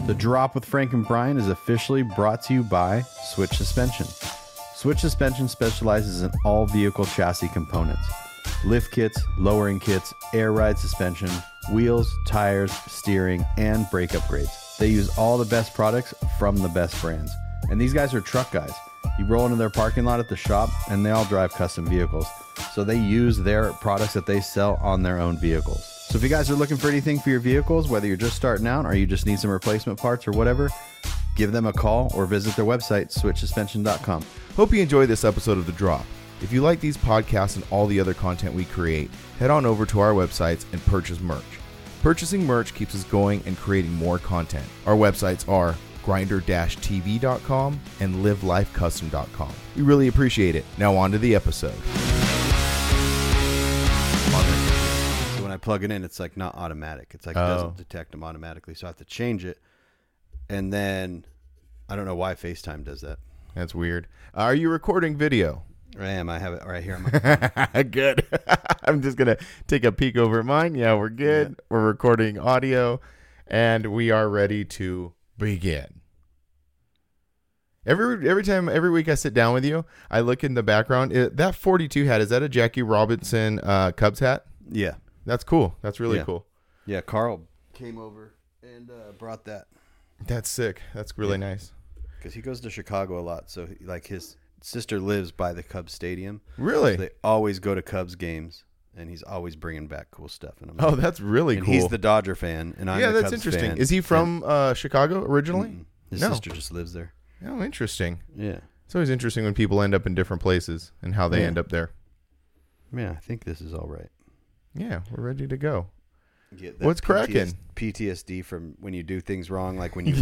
The Drop with Frank and Brian is officially brought to you by Switch Suspension. Switch Suspension specializes in all vehicle chassis components. Lift kits, lowering kits, air ride suspension, wheels, tires, steering, and brake upgrades. They use all the best products from the best brands. And these guys are truck guys. You roll into their parking lot at the shop, and they all drive custom vehicles. So they use their products that they sell on their own vehicles. So if you guys are looking for anything for your vehicles, whether you're just starting out or you just need some replacement parts or whatever, give them a call or visit their website, switchsuspension.com. Hope you enjoy this episode of The Drop. If you like these podcasts and all the other content we create, head on over to our websites and purchase merch. Purchasing merch keeps us going and creating more content. Our websites are grinder-tv.com and livelifecustom.com. We really appreciate it. Now on to the episode. So when I plug it in, it's like not automatic. It's like it doesn't detect them automatically. So I have to change it. And then I don't know why FaceTime does that. That's weird. Are you recording video? I am. I have it right here on my phone. Good. I'm just going to take a peek over at mine. Yeah, we're good. Yeah. We're recording audio, and we are ready to begin. Every week I sit down with you, I look in the background. That 42 hat, is that a Jackie Robinson Cubs hat? Yeah. That's cool. That's really cool. Yeah, Carl came over and brought that. That's sick. That's really nice. Because he goes to Chicago a lot, so his sister lives by the Cubs stadium. Really? So they always go to Cubs games, and he's always bringing back cool stuff. And that's really cool. He's the Dodger fan, and I'm the Cubs fan. Yeah, that's interesting. Is he from Chicago originally? Mm-mm. His sister just lives there. Oh, interesting. Yeah. It's always interesting when people end up in different places and how they end up there. Yeah, I think this is all right. Yeah, we're ready to go. What's cracking? PTSD from when you do things wrong, like when you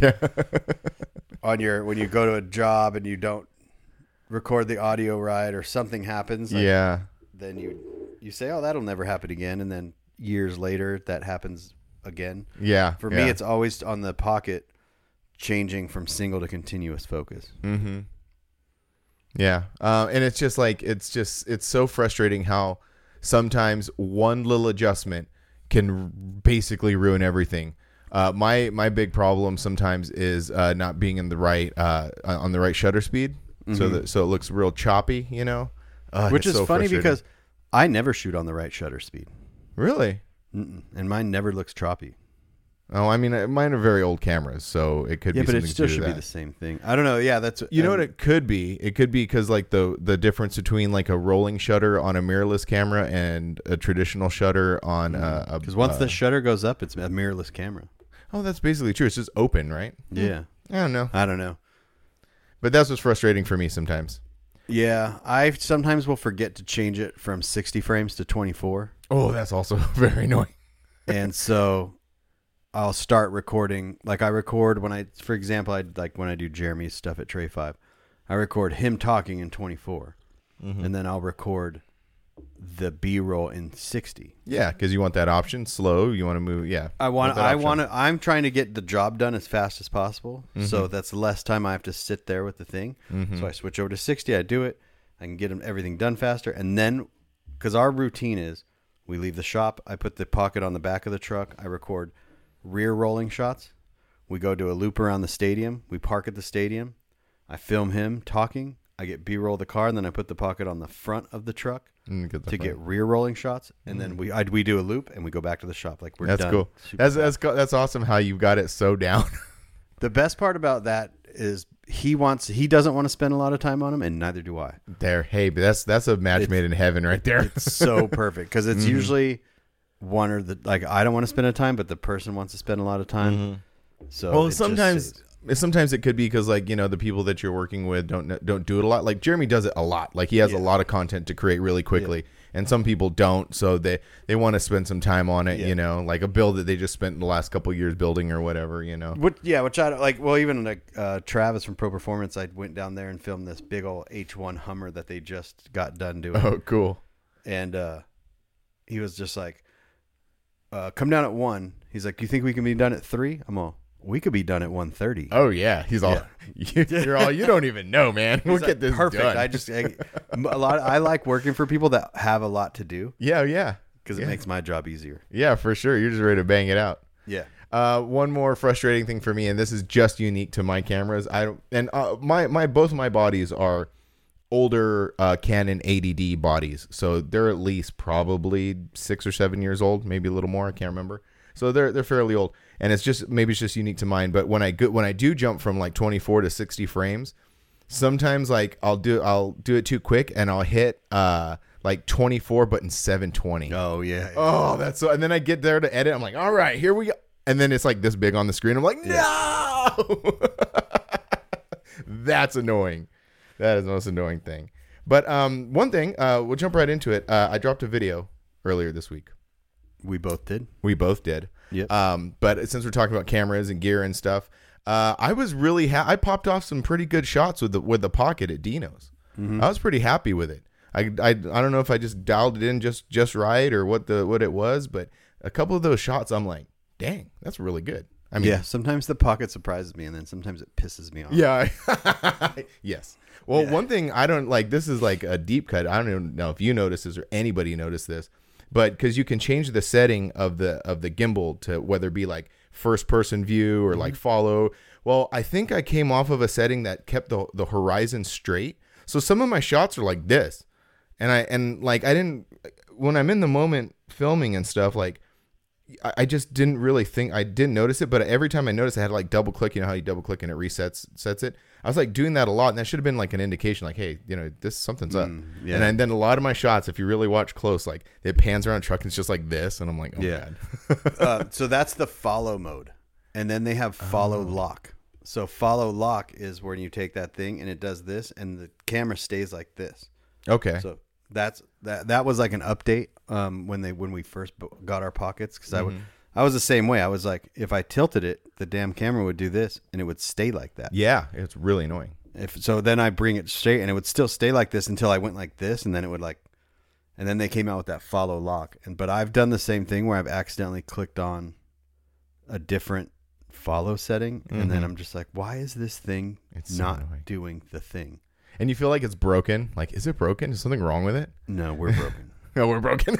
when you go to a job and you don't record the audio right or something happens. Then you say, "Oh, that'll never happen again," and then years later that happens again. Yeah. For me, it's always on the pocket, changing from single to continuous focus. Mm-hmm. Yeah, and it's just like it's so frustrating how sometimes one little adjustment can basically ruin everything. My big problem sometimes is not being in the right on the right shutter speed, so it looks real choppy, you know. Which is so funny because I never shoot on the right shutter speed. Really? Mm-mm. And mine never looks choppy. Oh, I mean, mine are very old cameras, so it could be something to do with that. Yeah, but it still should be the same thing. I don't know. Yeah, that's... You know what it could be? It could be because, like, the difference between, like, a rolling shutter on a mirrorless camera and a traditional shutter on a... Because once the shutter goes up, it's a mirrorless camera. Oh, that's basically true. It's just open, right? Yeah. I don't know. But that's what's frustrating for me sometimes. Yeah, I sometimes will forget to change it from 60 frames to 24. Oh, that's also very annoying. And so... I'll start recording, like I record when I do Jeremy's stuff at Tray 5, I record him talking in 24, and then I'll record the B-roll in 60. Yeah, because you want that option, slow, you want to move, I'm trying to get the job done as fast as possible, so that's less time I have to sit there with the thing. So I switch over to 60, I do it, I can get everything done faster, and then, because our routine is, we leave the shop, I put the pocket on the back of the truck, I record rear rolling shots. We go to a loop around the stadium. We park at the stadium. I film him talking. I get B-roll the car, and then I put the pocket on the front of the truck get rear rolling shots. And then we do a loop, and we go back to the shop. Like we're done. That's cool. That's awesome how you've got it so down. The best part about that is he doesn't want to spend a lot of time on them, and neither do I. But that's a match made in heaven right there. It's so perfect because it's usually one or the I don't want to spend a time, but the person wants to spend a lot of time. So sometimes it could be because the people that you're working with don't do it a lot. Like Jeremy does it a lot. Like he has a lot of content to create really quickly, and some people don't. So they want to spend some time on it. Like a build that they just spent the last couple of years building or whatever. Which I like. Well, even like Travis from Pro Performance, I went down there and filmed this big old H1 Hummer that they just got done doing. Oh, cool. And he was just like, come down at 1. He's like, you think we can be done at 3? I'm all, we could be done at 1:30. Oh yeah. He's all, you're all, you don't even know, man. We'll get this perfect. Done. I like working for people that have a lot to do. Yeah. Because it makes my job easier. Yeah, for sure. You're just ready to bang it out. Yeah. One more frustrating thing for me, and this is just unique to my cameras. Both of my bodies are older Canon 80D bodies, so they're at least probably 6 or 7 years old, maybe a little more. I can't remember. So they're fairly old, and it's just unique to mine. But when I do jump from like 24 to 60 frames, sometimes like I'll do it too quick, and I'll hit like 24, but in 720. Oh yeah. Oh, that's so. And then I get there to edit. I'm like, all right, here we go. And then it's like this big on the screen. I'm like, no. That's annoying. That is the most annoying thing. But one thing, we'll jump right into it. I dropped a video earlier this week. We both did. We both did. Yep. But since we're talking about cameras and gear and stuff, I was really I popped off some pretty good shots with the Pocket at Dino's. I was pretty happy with it. I don't know if I just dialed it in just right or what it was, but a couple of those shots, I'm like, dang, that's really good. I mean, yeah, sometimes the Pocket surprises me, and then sometimes it pisses me off. Yeah. Yes. Well, one thing I don't like, this is like a deep cut. I don't even know if you noticed this or anybody noticed this, but because you can change the setting of the gimbal to whether it be like first person view or like follow. Well, I think I came off of a setting that kept the horizon straight. So some of my shots are like this. I didn't, when I'm in the moment filming and stuff, like I just didn't really think, I didn't notice it, but every time I noticed, I had to like double click, you know how you double click and it sets it. I was like doing that a lot, and that should have been like an indication, like, hey, you know, something's up. Yeah. And then a lot of my shots, if you really watch close, like it pans around a truck and it's just like this, and I'm like, oh God. So that's the follow mode, and then they have follow lock. So follow lock is when you take that thing and it does this, and the camera stays like this. Okay. So that was like an update when we first got our Pockets, because I was the same way. I was like, if I tilted it, the damn camera would do this and it would stay like that. Yeah, it's really annoying. Then I bring it straight and it would still stay like this until I went like this, and then it would like, and then they came out with that follow lock. But I've done the same thing where I've accidentally clicked on a different follow setting, and then I'm just like, why is this thing not doing the thing? And you feel like it's broken. Like, is it broken? Is something wrong with it? No, we're broken. No, we're broken.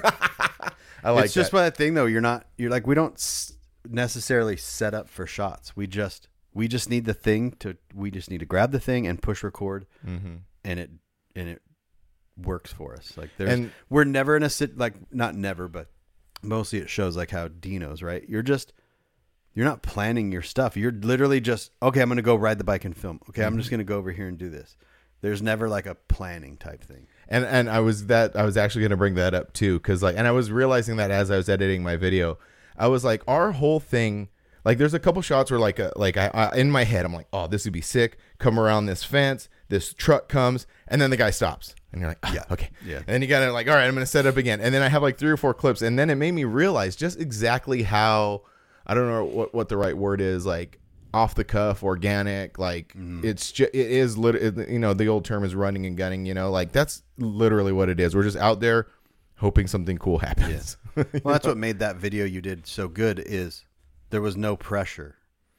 I like it's just that thing though. You're like, we don't necessarily set up for shots. We just need the thing we just need to grab the thing and push record, and it works for us. Like we're never in a not never, but mostly it shows like how Dino's, right? You're not planning your stuff. You're literally just, okay, I'm going to go ride the bike and film. Okay, I'm just going to go over here and do this. There's never like a planning type thing. And I was actually going to bring that up too, because and I was realizing that as I was editing my video, I was like, our whole thing, like there's a couple shots where I in my head I'm like, oh, this would be sick. Come around this fence, this truck comes, and then the guy stops, and you're like, yeah, okay, yeah. And then you gotta like, all right, I'm gonna set up again, and then I have like 3 or 4 clips, and then it made me realize just exactly how, I don't know what the right word is, like off the cuff, organic, like it is literally, you know, the old term is running and gunning, you know, like that's literally what it is. We're just out there hoping something cool happens. Yeah. Well, that's what made that video you did so good, is there was no pressure.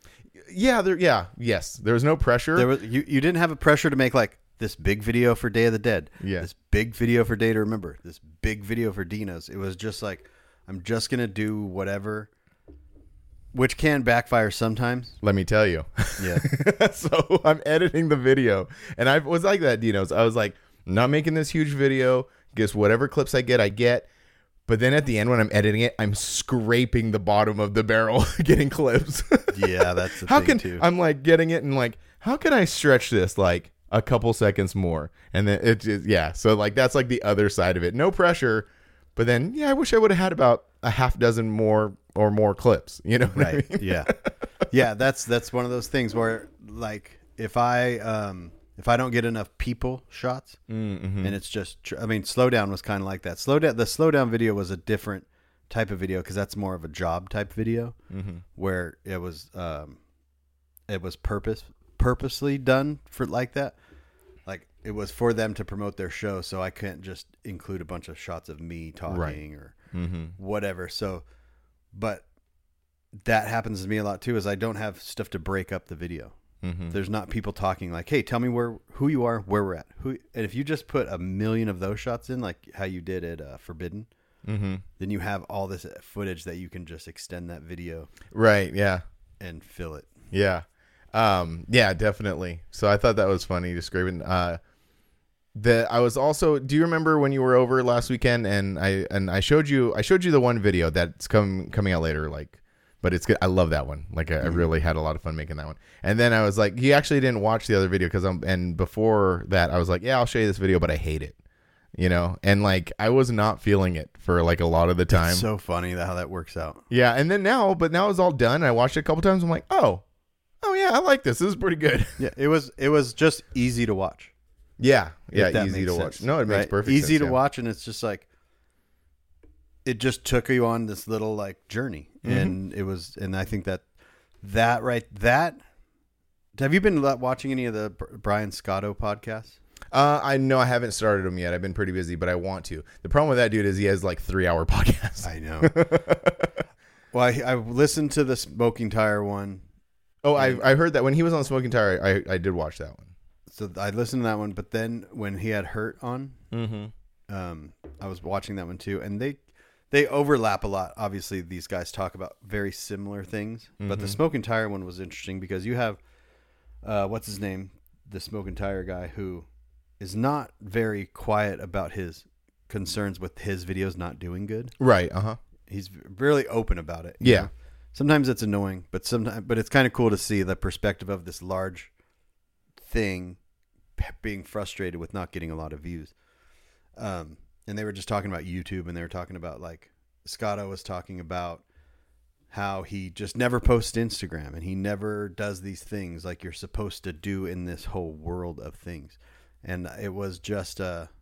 Yes, there was no pressure. You didn't have a pressure to make like this big video for Day of the Dead, this big video for Day to Remember, this big video for Dino's. It was just like, I'm just gonna do whatever. Which can backfire sometimes. Let me tell you. Yeah. So I'm editing the video, and I was like that, Dino's. I was like, I'm not making this huge video. Guess whatever clips I get. But then at the end, when I'm editing it, I'm scraping the bottom of the barrel, getting clips. Yeah, that's the thing too. I'm like getting it and like, how can I stretch this like a couple seconds more? And then it just, So like, that's like the other side of it. No pressure. But then, I wish I would have had about a half dozen more clips, you know? What I mean? Yeah. Yeah. That's one of those things where like, if I don't get enough people shots, and it's just, Slowdown was kind of like that. The Slowdown video was a different type of video, because that's more of a job type video, where it was purposely done for like that. Like it was for them to promote their show, so I couldn't just include a bunch of shots of me talking or whatever. So, but that happens to me a lot too, is I don't have stuff to break up the video. There's not people talking like, hey, tell me who you are, where we're at. And if you just put 1 million of those shots in, like how you did at Forbidden, Mm-hmm. then you have all this footage that you can just extend that video Right. Yeah. and fill it. Yeah. Yeah, definitely. So I thought that was funny, describing I was also, do you remember when you were over last weekend and I showed you the one video that's coming out later, like, but it's good. I love that one. Like I really had a lot of fun making that one. And then I was like, you actually didn't watch the other video and before that I was like, yeah, I'll show you this video, but I hate it. You know, and like I was not feeling it for like a lot of the time. It's so funny how that works out. Yeah, and then now it's all done. I watched it a couple times. I'm like, oh yeah, I like this. This is pretty good. Yeah, it was just easy to watch. Yeah, If that easy makes to watch. sense, No, it makes right? perfect easy sense. to watch, and it's just like it just took you on this little like journey, and and I think that have you been watching any of the Brian Scotto podcasts? I know I haven't started them yet. I've been pretty busy, but I want to. The problem with that dude is he has like 3-hour podcasts. I know. Well, I listened to the Smoking Tire one. Oh, I heard that when he was on Smoking Tire, I did watch that one. So I listened to that one, but then when he had Hurt on, I was watching that one too, and they overlap a lot. Obviously, these guys talk about very similar things, but the Smoking Tire one was interesting because you have what's his name, the Smoking Tire guy, who is not very quiet about his concerns with his videos not doing good. Right. He's really open about it. Yeah. Know? Sometimes it's annoying, but it's kind of cool to see the perspective of this large thing being frustrated with not getting a lot of views. And they were just talking about YouTube, and they were talking about, like, Scotto was talking about how he just never posts Instagram and he never does these things like you're supposed to do in this whole world of things. And it was just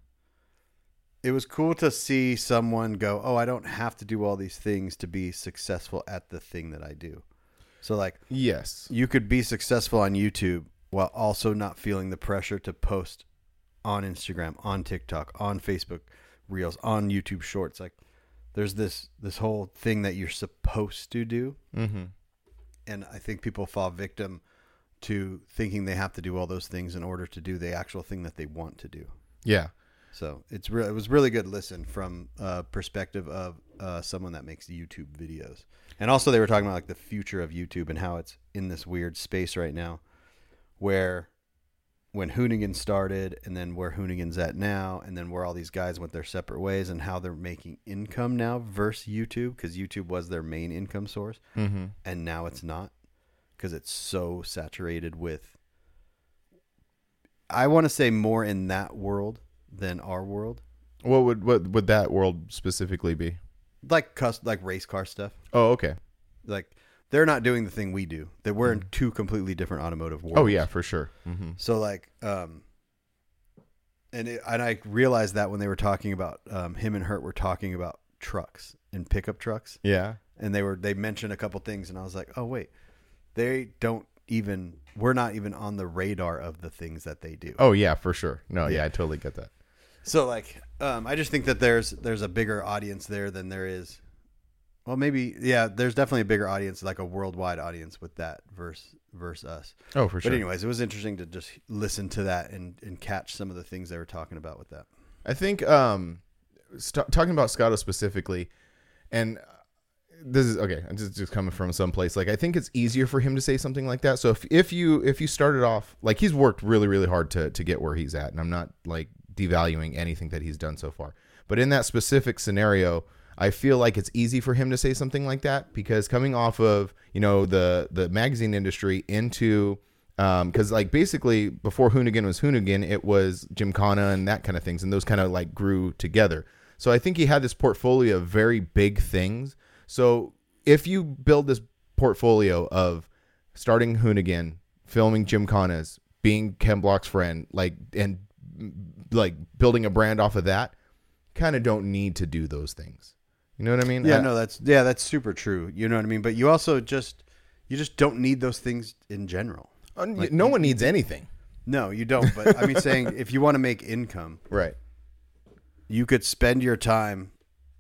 it was cool to see someone go, oh, I don't have to do all these things to be successful at the thing that I do. So, like, Yes. you could be successful on YouTube while also not feeling the pressure to post on Instagram, on TikTok, on Facebook Reels, on YouTube Shorts. Like, there's this whole thing that you're supposed to do. Mm-hmm. And I think people fall victim to thinking they have to do all those things in order to do the actual thing that they want to do. Yeah. So it was really good listen from a perspective of someone that makes YouTube videos. And also they were talking about like the future of YouTube and how it's in this weird space right now where when Hoonigan started and then where Hoonigan's at now and then where all these guys went their separate ways and how they're making income now versus YouTube, because YouTube was their main income source. Mm-hmm. And now it's not, because it's so saturated with, I want to say, more in that world than our world. What would that world specifically be? Like race car stuff. Oh, okay. Like they're not doing the thing we do. That we're in two completely different automotive worlds. Oh yeah, for sure. Mm-hmm. So like, and I realized that when they were talking about him and Hurt were talking about trucks and pickup trucks. Yeah. And they mentioned a couple things, and I was like, oh wait, we're not even on the radar of the things that they do. Oh yeah, for sure. No, yeah, I totally get that. So like, I just think that there's a bigger audience there than there is. Well, maybe, yeah, there's definitely a bigger audience, like a worldwide audience with that versus us. Oh, for sure. But anyways, it was interesting to just listen to that and catch some of the things they were talking about with that. I think talking about Scotto specifically, and this is okay. I'm just coming from some place. Like I think it's easier for him to say something like that. So if you started off, like, he's worked really really hard to get where he's at, and I'm not like devaluing anything that he's done so far. But in that specific scenario, I feel like it's easy for him to say something like that because coming off of, the magazine industry into, because like basically before Hoonigan was Hoonigan, it was Gymkhana and that kind of things, and those kind of like grew together. So I think he had this portfolio of very big things. So if you build this portfolio of starting Hoonigan, filming Gymkhanas, being Ken Block's friend, and building a brand off of that, kind of don't need to do those things. You know what I mean? Yeah, no, that's super true. You know what I mean? But you also just don't need those things in general. Like, no one needs anything. No, you don't. But I mean, saying if you want to make income, right, you could spend your time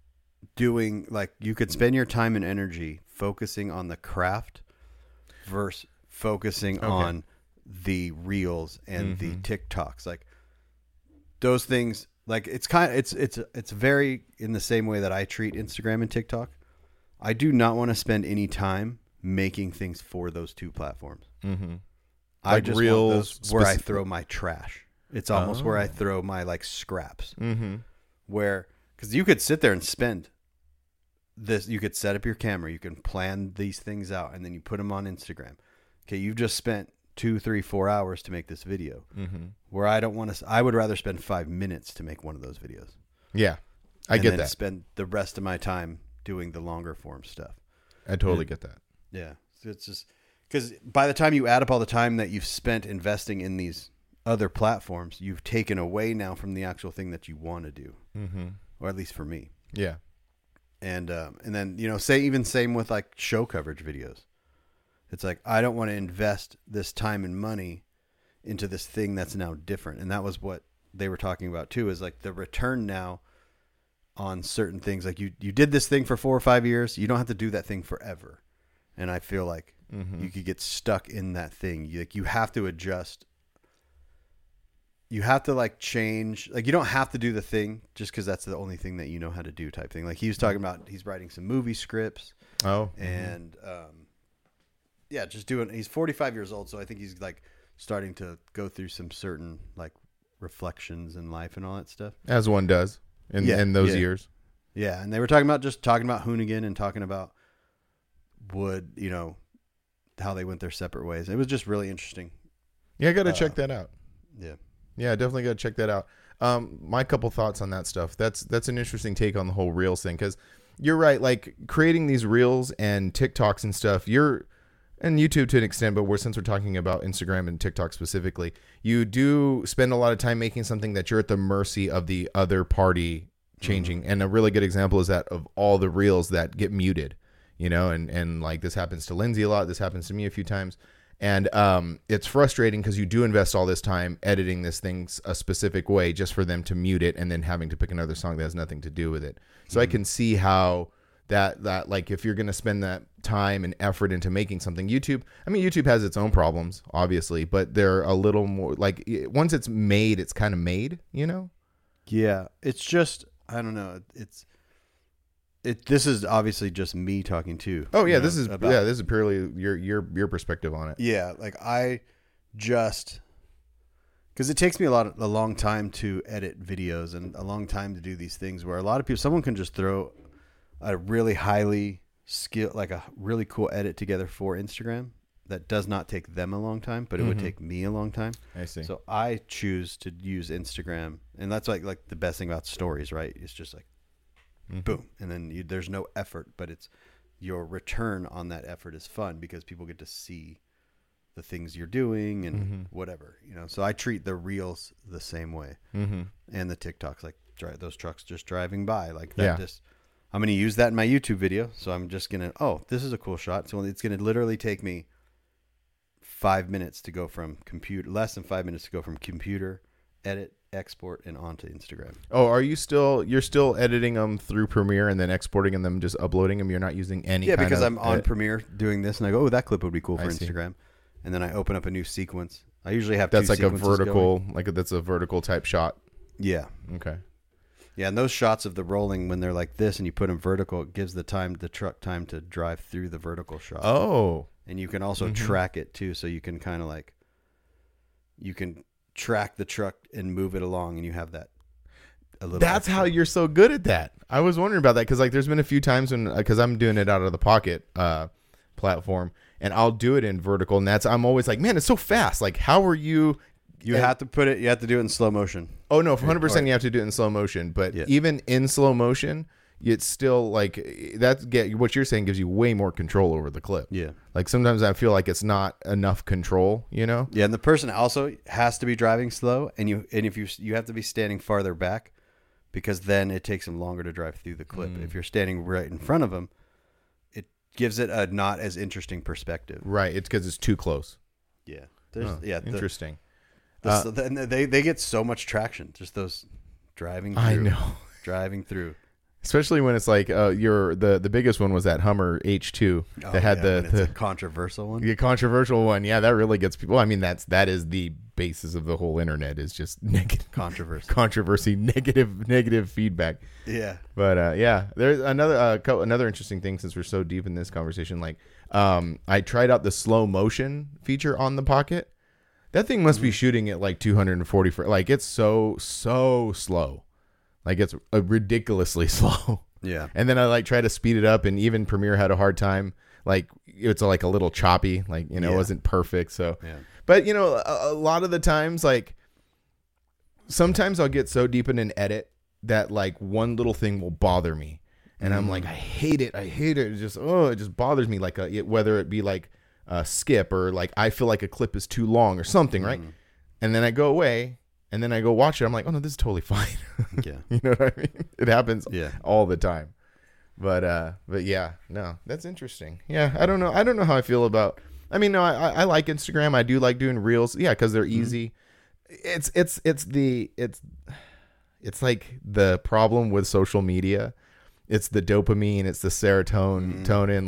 spend your time and energy focusing on the craft versus focusing on the reels and the TikToks. Like those things, Like it's very in the same way that I treat Instagram and TikTok. I do not want to spend any time making things for those two platforms. Mm-hmm. I Like just Reels want those where I throw my trash. It's almost where I throw my like scraps. Mm-hmm. Where, because you could sit there and spend this, you could set up your camera, you can plan these things out, and then you put them on Instagram. Okay, you've just spent 2, 3, 4 hours to make this video. Mm-hmm. Where I don't want to, I would rather spend 5 minutes to make one of those videos. Yeah, I and get then that. Spend the rest of my time doing the longer form stuff. I totally get that. Yeah, so it's just because by the time you add up all the time that you've spent investing in these other platforms, you've taken away now from the actual thing that you want to do, or at least for me. Yeah, and then same with like show coverage videos. It's like I don't want to invest this time and money into this thing that's now different, and that was what they were talking about too. Is like the return now on certain things. Like you did this thing for 4 or 5 years, you don't have to do that thing forever, and I feel like you could get stuck in that thing. You have to adjust. You have to like change, like you don't have to do the thing just because that's the only thing that you know how to do type thing. Like he was talking about, he's writing some movie scripts. And just doing, he's 45 years old. So I think he's like starting to go through some certain like reflections in life and all that stuff. as one does in those years. Yeah. And they were talking about Hoonigan and talking about Wood, how they went their separate ways. It was just really interesting. Yeah, I got to check that out. Yeah. Yeah, definitely got to check that out. My couple thoughts on that stuff. That's an interesting take on the whole Reels thing, because you're right. Like creating these Reels and TikToks and stuff, and YouTube to an extent, but since we're talking about Instagram and TikTok specifically, you do spend a lot of time making something that you're at the mercy of the other party changing. And a really good example is that of all the Reels that get muted, and like this happens to Lindsay a lot. This happens to me a few times. And it's frustrating because you do invest all this time editing this thing a specific way just for them to mute it and then having to pick another song that has nothing to do with it. So I can see how that like if you're going to spend that time and effort into making something, YouTube has its own problems, obviously, but they're a little more like once it's made, it's kind of made, Yeah, it's just, I don't know. This is obviously just me talking too. Oh yeah, this is purely your perspective on it. Yeah, like because it takes me a long time to edit videos and a long time to do these things where a lot of people, someone can just throw a really highly skilled, like a really cool edit together for Instagram that does not take them a long time, but it would take me a long time. I see. So I choose to use Instagram, and that's like the best thing about stories, right? It's just like boom, and then there's no effort, but it's your return on that effort is fun because people get to see the things you're doing and whatever, So I treat the Reels the same way, and the TikToks, like those trucks just driving by, like that. I'm going to use that in my YouTube video, so I'm just going to, this is a cool shot. So it's going to literally take me 5 minutes to go from less than 5 minutes to go from computer, edit, export, and onto Instagram. Oh, you're still editing them through Premiere and then exporting and then just uploading them? You're not using any kind of... Yeah, because I'm on Premiere doing this, and I go, that clip would be cool for Instagram. And then I open up a new sequence. I usually have that's two like a sequences vertical, going. that's a vertical type shot. Yeah. Okay. Yeah, and those shots of the rolling, when they're like this and you put them vertical, it gives the truck time to drive through the vertical shot. Oh. And you can also track it too, so you can kind of like, you can track the truck and move it along, and you have that a little. That's how you're so good at that. I was wondering about that because like there's been a few times when, because I'm doing it out of the Pocket platform, and I'll do it in vertical, and I'm always like, man, it's so fast. Like, how are you? You have to do it in slow motion. Oh no, 100% you have to do it in slow motion. But even in slow motion, it's still like what you're saying gives you way more control over the clip. Yeah. Like sometimes I feel like it's not enough control, Yeah, and the person also has to be driving slow, and if you have to be standing farther back, because then it takes them longer to drive through the clip. If you're standing right in front of them, it gives it a not as interesting perspective. Right. It's because it's too close. Yeah. Interesting. They get so much traction, just those driving through. I know. Driving through. Especially when it's like the biggest one was that Hummer H2 that had the controversial one. The controversial one. Yeah, that really gets people. I mean, that is the basis of the whole internet, is just negative controversy, negative feedback. Yeah. But yeah, there's another interesting thing, since we're so deep in this conversation. Like, I tried out the slow motion feature on the Pocket. That thing must be shooting at like 240 like it's so slow. Like, it's ridiculously slow. Yeah. And then I like try to speed it up, and even Premiere had a hard time. Like, it's like a little choppy, like, it wasn't perfect. So, but a lot of the times, like, sometimes I'll get so deep in an edit that like one little thing will bother me. And I'm like, I hate it. It just bothers me. Like whether it be like a skip, or like I feel like a clip is too long or something, right? And then I go away, and then I go watch it. I'm like, oh no, this is totally fine. Yeah. You know what I mean? It happens all the time. But yeah, no, that's interesting. Yeah, I don't know how I feel about. I mean, no, I like Instagram. I do like doing reels. Yeah, because they're easy. It's like the problem with social media. It's the dopamine. It's the serotonin.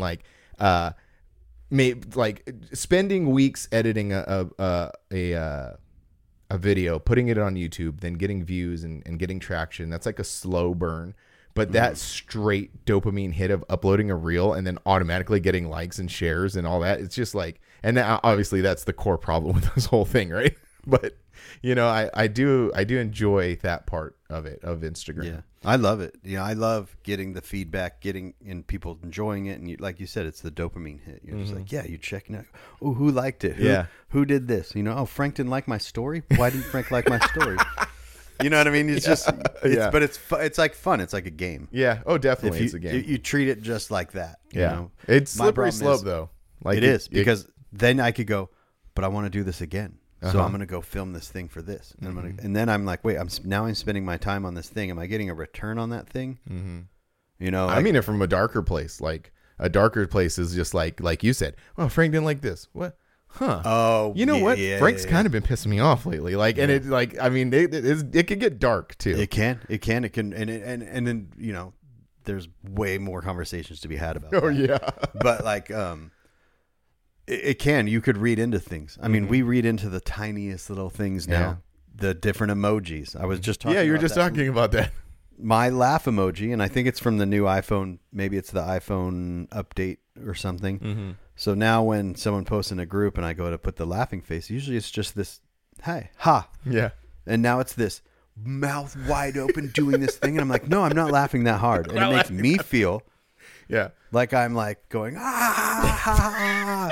Like spending weeks editing a video, putting it on YouTube, then getting views and getting traction. That's like a slow burn. But that straight dopamine hit of uploading a reel and then automatically getting likes and shares and all that, it's just like, and obviously that's the core problem with this whole thing, right? But I do enjoy that part of it, of Instagram. Yeah, I love it. I love getting the feedback, and people enjoying it, and like you said, it's the dopamine hit. You're just like, yeah, you're checking out. Oh, who liked it? Who did this? Oh, Frank didn't like my story. Why didn't Frank like my story? You know what I mean? It's just, but it's like fun. It's like a game. Yeah. Oh, definitely. It's a game. You treat it just like that. Yeah. It's slippery slope though. Like it is, because then I could go, but I want to do this again. So I'm going to go film this thing for this. And, and then I'm like, wait, I'm spending my time on this thing. Am I getting a return on that thing? I mean it from a darker place. Like, a darker place is just like you said, oh, Frank didn't like this. What? Huh. Oh, you know what? Frank's kind of been pissing me off lately. Like, and it like, I mean, it could get dark too. It can, and then there's way more conversations to be had about. Oh yeah. But like, it can. You could read into things. I mean, we read into the tiniest little things now. Yeah. The different emojis. I was just talking. Yeah, you were just talking about that. My laugh emoji, and I think it's from the new iPhone. Maybe it's the iPhone update or something. So now when someone posts in a group and I go to put the laughing face, usually it's just this, hey, ha. Yeah. And now it's this mouth wide open doing this thing. And I'm like, no, I'm not laughing that hard. And it makes me feel like I'm like going, ah.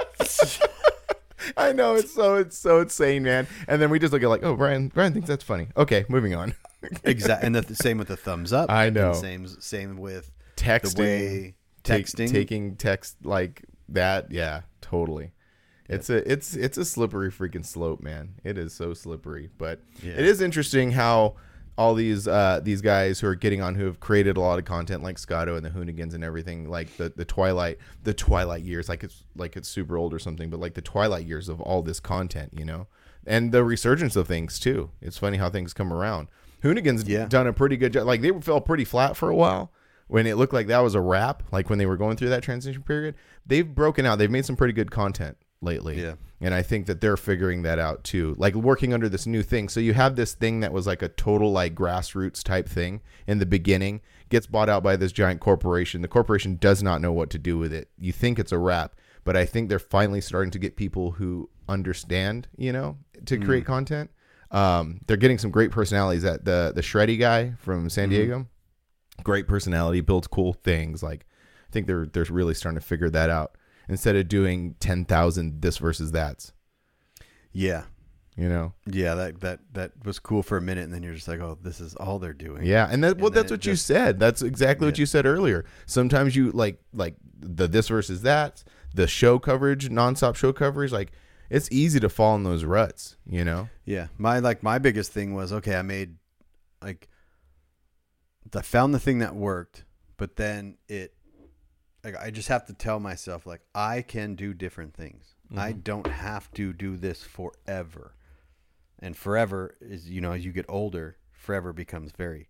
I know, it's so insane, man. And then we just look at like, oh, Brian thinks that's funny. Okay, moving on. Exactly. And the same with the thumbs up. I know. Same with texting. The way texting. Taking text like that. Yeah, totally. It's a slippery freaking slope, man. It is so slippery. But it is interesting how all these guys who are getting on, who have created a lot of content, like Scotto and the Hoonigans and everything, like the Twilight years, like it's super old or something, but like the Twilight years of all this content, and the resurgence of things too. It's funny how things come around. Hoonigans done a pretty good job. Like, they fell pretty flat for a while when it looked like that was a wrap. Like, when they were going through that transition period, they've broken out. They've made some pretty good content lately. Yeah. And I think that they're figuring that out too. Like, working under this new thing. So you have this thing that was like a total like grassroots type thing in the beginning, gets bought out by this giant corporation. The corporation does not know what to do with it. You think it's a wrap, but I think they're finally starting to get people who understand, to create content. They're getting some great personalities. That the Shreddy guy from San Diego, great personality, builds cool things. Like, I think they're really starting to figure that out instead of doing 10,000 this versus that's. Yeah. Yeah, that was cool for a minute, and then you're just like, oh, this is all they're doing. Yeah, and that's what you said. That's exactly what you said earlier. Sometimes you like the this versus that, the show coverage, nonstop show coverage, like, it's easy to fall in those ruts, Yeah. My biggest thing was, okay, I found the thing that worked, but then I just have to tell myself, like, I can do different things. I don't have to do this forever. And forever is, as you get older, forever becomes very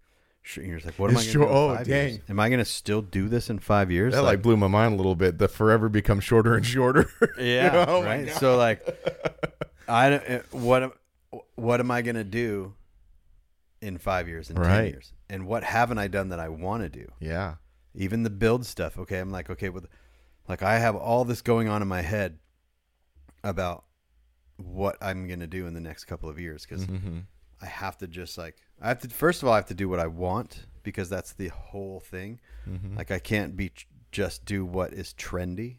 You're just like, what am I It's going to do short- in oh, 5 dang. years? Am I going to still do this in 5 years? That like blew my mind a little bit. The forever becomes shorter and shorter. yeah, Oh my right. God. So like, I don't, what am I going to do in 5 years, in 10 Right. years? And what haven't I done that I want to do? Yeah. Even the build stuff. Okay. I'm like, okay, like I have all this going on in my head about what I'm going to do in the next couple of years. Cause I have to just like, first of all, I have to do what I want, because that's the whole thing. Like I can't just do what is trendy.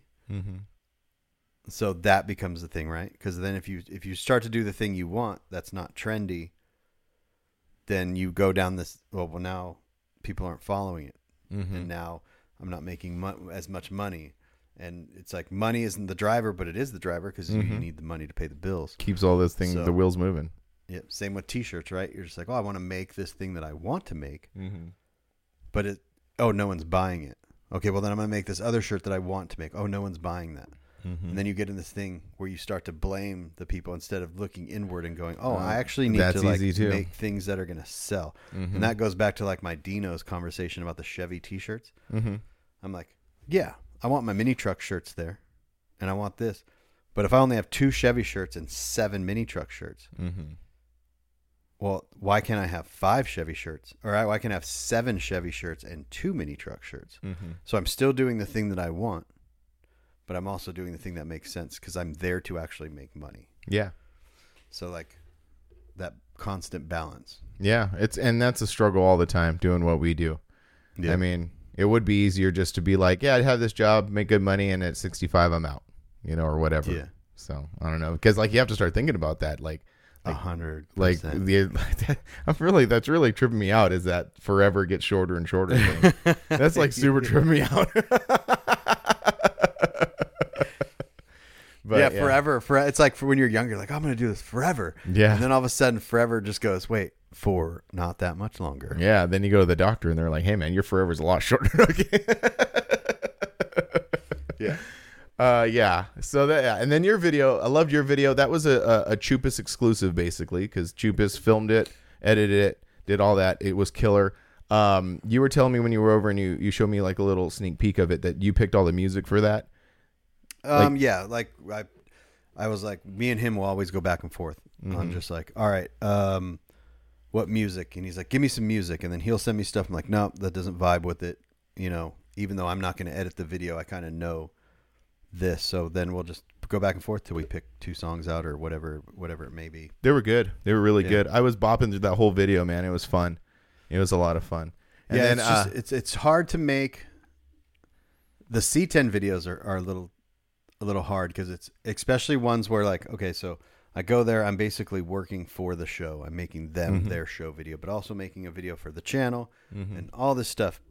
So that becomes the thing, right? Because then if you start to do the thing you want that's not trendy, then you go down this, well now people aren't following it. And now I'm not making as much money. And it's like money isn't the driver, but it is the driver, because you need the money to pay the bills. Keeps all this thing, So- the wheels moving. Yeah, same with t-shirts, right? You're just like, oh, I want to make this thing that I want to make, but no one's buying it. Okay, well then I'm going to make this other shirt that I want to make. Oh, no one's buying that. And then you get in this thing where you start to blame the people instead of looking inward and going, oh, I actually need that's to like easy, too. make things that are going to sell. And that goes back to like my Dino's conversation about the Chevy t-shirts. I'm like, yeah, I want my mini truck shirts there, and I want this. But if I only have 2 Chevy shirts and 7 mini truck shirts, well, why can't I have 5 Chevy shirts? Or why can't I have 7 Chevy shirts and 2 mini truck shirts? So I'm still doing the thing that I want, but I'm also doing the thing that makes sense, because I'm there to actually make money. Yeah. So like that constant balance. Yeah. And that's a struggle all the time doing what we do. Yeah. I mean, it would be easier just to be like, yeah, I'd have this job, make good money, and at 65 I'm out, or whatever. Yeah. So I don't know, because like you have to start thinking about that, like 100%. like that's really tripping me out, is that forever gets shorter and shorter thing. That's like super tripping me out. But, yeah, forever. It's like when you're younger, like, I'm going to do this forever. Yeah. And then all of a sudden, forever just goes, wait, for not that much longer. Yeah. Then you go to the doctor and they're like, hey, man, your forever's a lot shorter. Okay. Yeah. Yeah. So and then your video, I loved your video. That was a Chupus exclusive, basically, because Chupus filmed it, edited it, did all that. It was killer. You were telling me when you were over and you showed me like a little sneak peek of it that you picked all the music for that. Yeah, like I was like, me and him will always go back and forth on just like, all right, what music? And he's like, give me some music, and then he'll send me stuff. I'm like, no, that doesn't vibe with it. Even though I'm not going to edit the video, I kind of know this. So then we'll just go back and forth till we pick 2 songs out or whatever it may be. They were good. They were really good. I was bopping through that whole video, man. It was fun. It was a lot of fun. And yeah, then, it's hard to make. The C10 videos are a little hard, because it's especially ones where like, okay, so I go there, I'm basically working for the show. I'm making them their show video, but also making a video for the channel and all this stuff.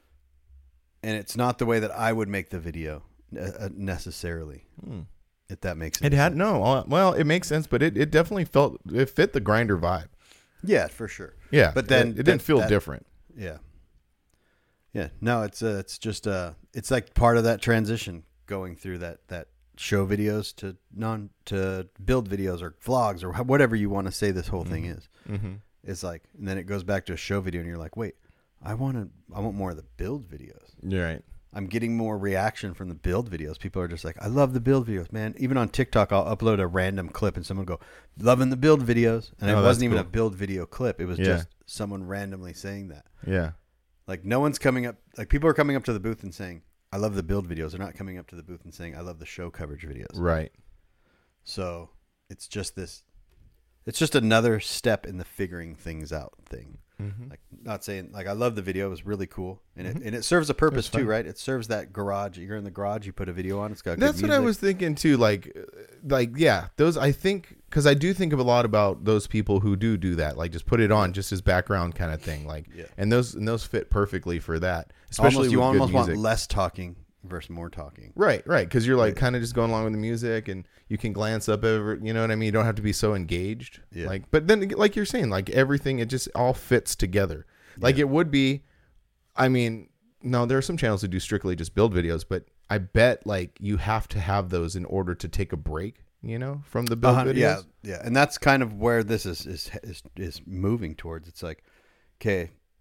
And it's not the way that I would make the video necessarily, if that makes sense. It makes sense, but it definitely it fit the grinder vibe. Yeah, for sure. Yeah, but then it didn't feel different. Yeah. Yeah. No, it's just it's like part of that transition, going through that show videos to build videos or vlogs or whatever you want to say this whole thing is. It's like, and then it goes back to a show video and you're like, wait, I want more of the build videos. You're right. I'm getting more reaction from the build videos. People are just like, I love the build videos, man. Even on TikTok, I'll upload a random clip and someone will go, loving the build videos. And it wasn't even a build video clip. It was just someone randomly saying that. Yeah. Like no one's coming up. Like people are coming up to the booth and saying, I love the build videos. They're not coming up to the booth and saying, I love the show coverage videos. Right. So it's just another step in the figuring things out thing. Like not saying like, I love the video. It was really cool. And it serves a purpose too, right? It serves that garage. You're in the garage, you put a video on, it's got That's good what I music. was thinking too. Like, yeah, those, I think, cause I do think of a lot about those people who do that. Like just put it on just as background kind of thing. Like, and those fit perfectly for that. Especially you with almost good music. want less talking versus more talking. Right. Cause you're like kind of just going along with the music and you can glance up over, you know what I mean? You don't have to be so engaged. Yeah. Like, but then like you're saying, like everything, it just all fits together. Like it would be, I mean, no, there are some channels that do strictly just build videos, but I bet like you have to have those in order to take a break, from the build videos. Yeah. And that's kind of where this is moving towards. It's like, okay,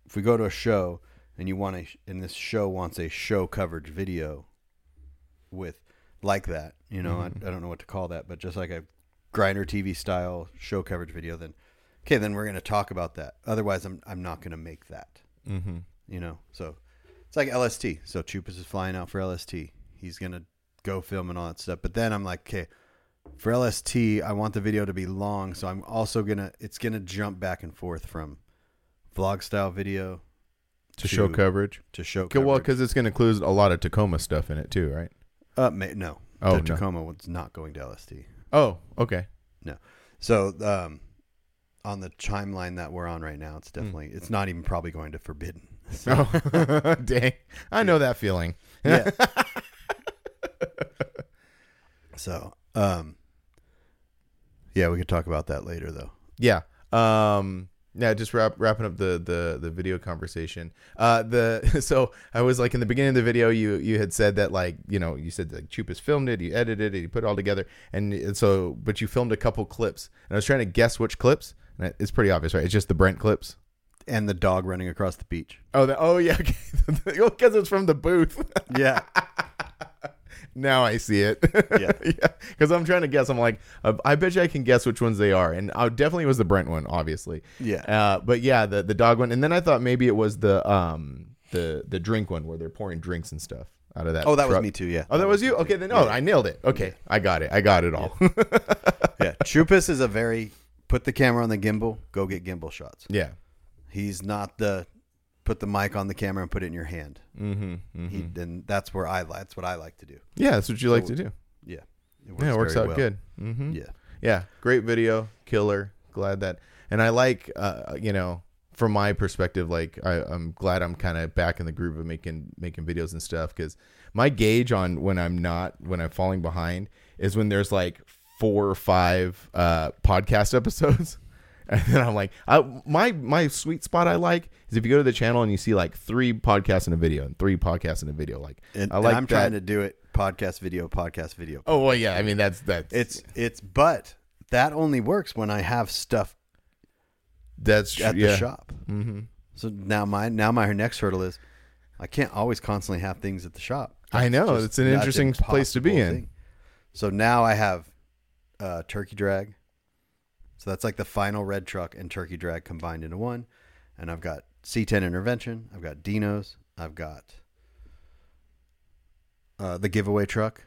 if we go to a show and you want and this show wants a show coverage video with like that, you know, I don't know what to call that, but just like a Grindr TV style show coverage video, then okay, then we're going to talk about that. Otherwise, I'm not going to make that. Mm-hmm. You know, so it's like LST. So Chupas is flying out for LST. He's going to go film and all that stuff. But then I'm like, okay, for LST, I want the video to be long. So I'm also it's going to jump back and forth from vlog style video to show coverage. To show coverage. Well, because it's going to include a lot of Tacoma stuff in it too, right? No. Oh, the Tacoma was not going to LST. Oh, okay. No. So, on the timeline that we're on right now, it's definitely, it's not even probably going to Forbidden. So. Oh, dang. I know that feeling. Yeah. So, yeah, we could talk about that later though. Yeah. Yeah, just wrapping up the video conversation. So I was like in the beginning of the video, you had said that like, you know, you said that Chupas filmed it, you edited it, you put it all together, and so but you filmed a couple clips, and I was trying to guess which clips, and it's pretty obvious, right? It's just the Brent clips and the dog running across the beach. Oh yeah, because it's from the booth. Yeah. Now I see it. Yeah. Yeah. Because I'm trying to guess. I'm like, I bet you I can guess which ones they are. And I definitely was the Brent one, obviously. Yeah. But yeah, the dog one. And then I thought maybe it was the drink one where they're pouring drinks and stuff out of that. Oh, that truck. was me too. Yeah. Oh, that was you? Okay. Then, I nailed it. Okay. Yeah. I got it all. Yeah. Chupas is put the camera on the gimbal, go get gimbal shots. Yeah. He's not put the mic on the camera and put it in your hand. And that's what I like to do. Yeah, that's what you like to do. Yeah, it works out good. Mm-hmm. Yeah, great video, killer. Glad that, and I like, from my perspective, like I'm glad I'm kind of back in the groove of making videos and stuff, because my gauge on when I'm falling behind is when there's like 4 or 5 podcast episodes. And then I'm like, my sweet spot I like is if you go to the channel and you see like 3 podcasts in a video and 3 podcasts in a video. Like, I like I'm trying to do it podcast video. Oh well, yeah. I mean that's but that only works when I have stuff that's at the shop. Mm-hmm. So now my next hurdle is I can't always constantly have things at the shop. I know it's an interesting place to be in. So now I have turkey drag. So that's like the final red truck and turkey drag combined into one. And I've got C10 intervention. I've got Dino's. I've got the giveaway truck.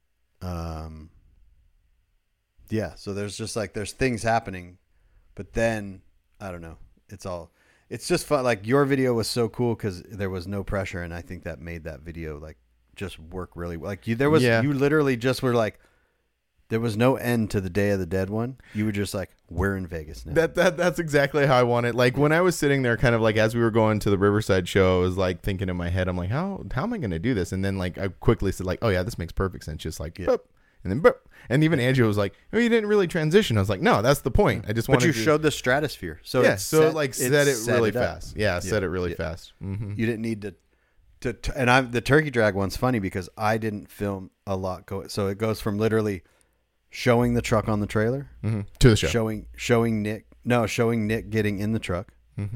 Yeah. So there's just like, there's things happening, but then I don't know. It's just fun. Like your video was so cool because there was no pressure. And I think that made that video like just work really well. Like you literally just were like, there was no end to the Day of the Dead one. You were just like, we're in Vegas now. That's exactly how I want it. Like when I was sitting there kind of like as we were going to the Riverside show, I was like thinking in my head, I'm like, how am I going to do this? And then like I quickly said like, oh yeah, this makes perfect sense. Just like, boop, and then boop. And even Andrew was like, oh, you didn't really transition. I was like, no, that's the point. I just wanted But you showed the stratosphere. So yeah, set it really fast. Yeah, set it really fast. Mm-hmm. You didn't need to and the turkey drag one's funny because I didn't film a lot. So it goes from literally showing the truck on the trailer to the show, showing Nick getting in the truck,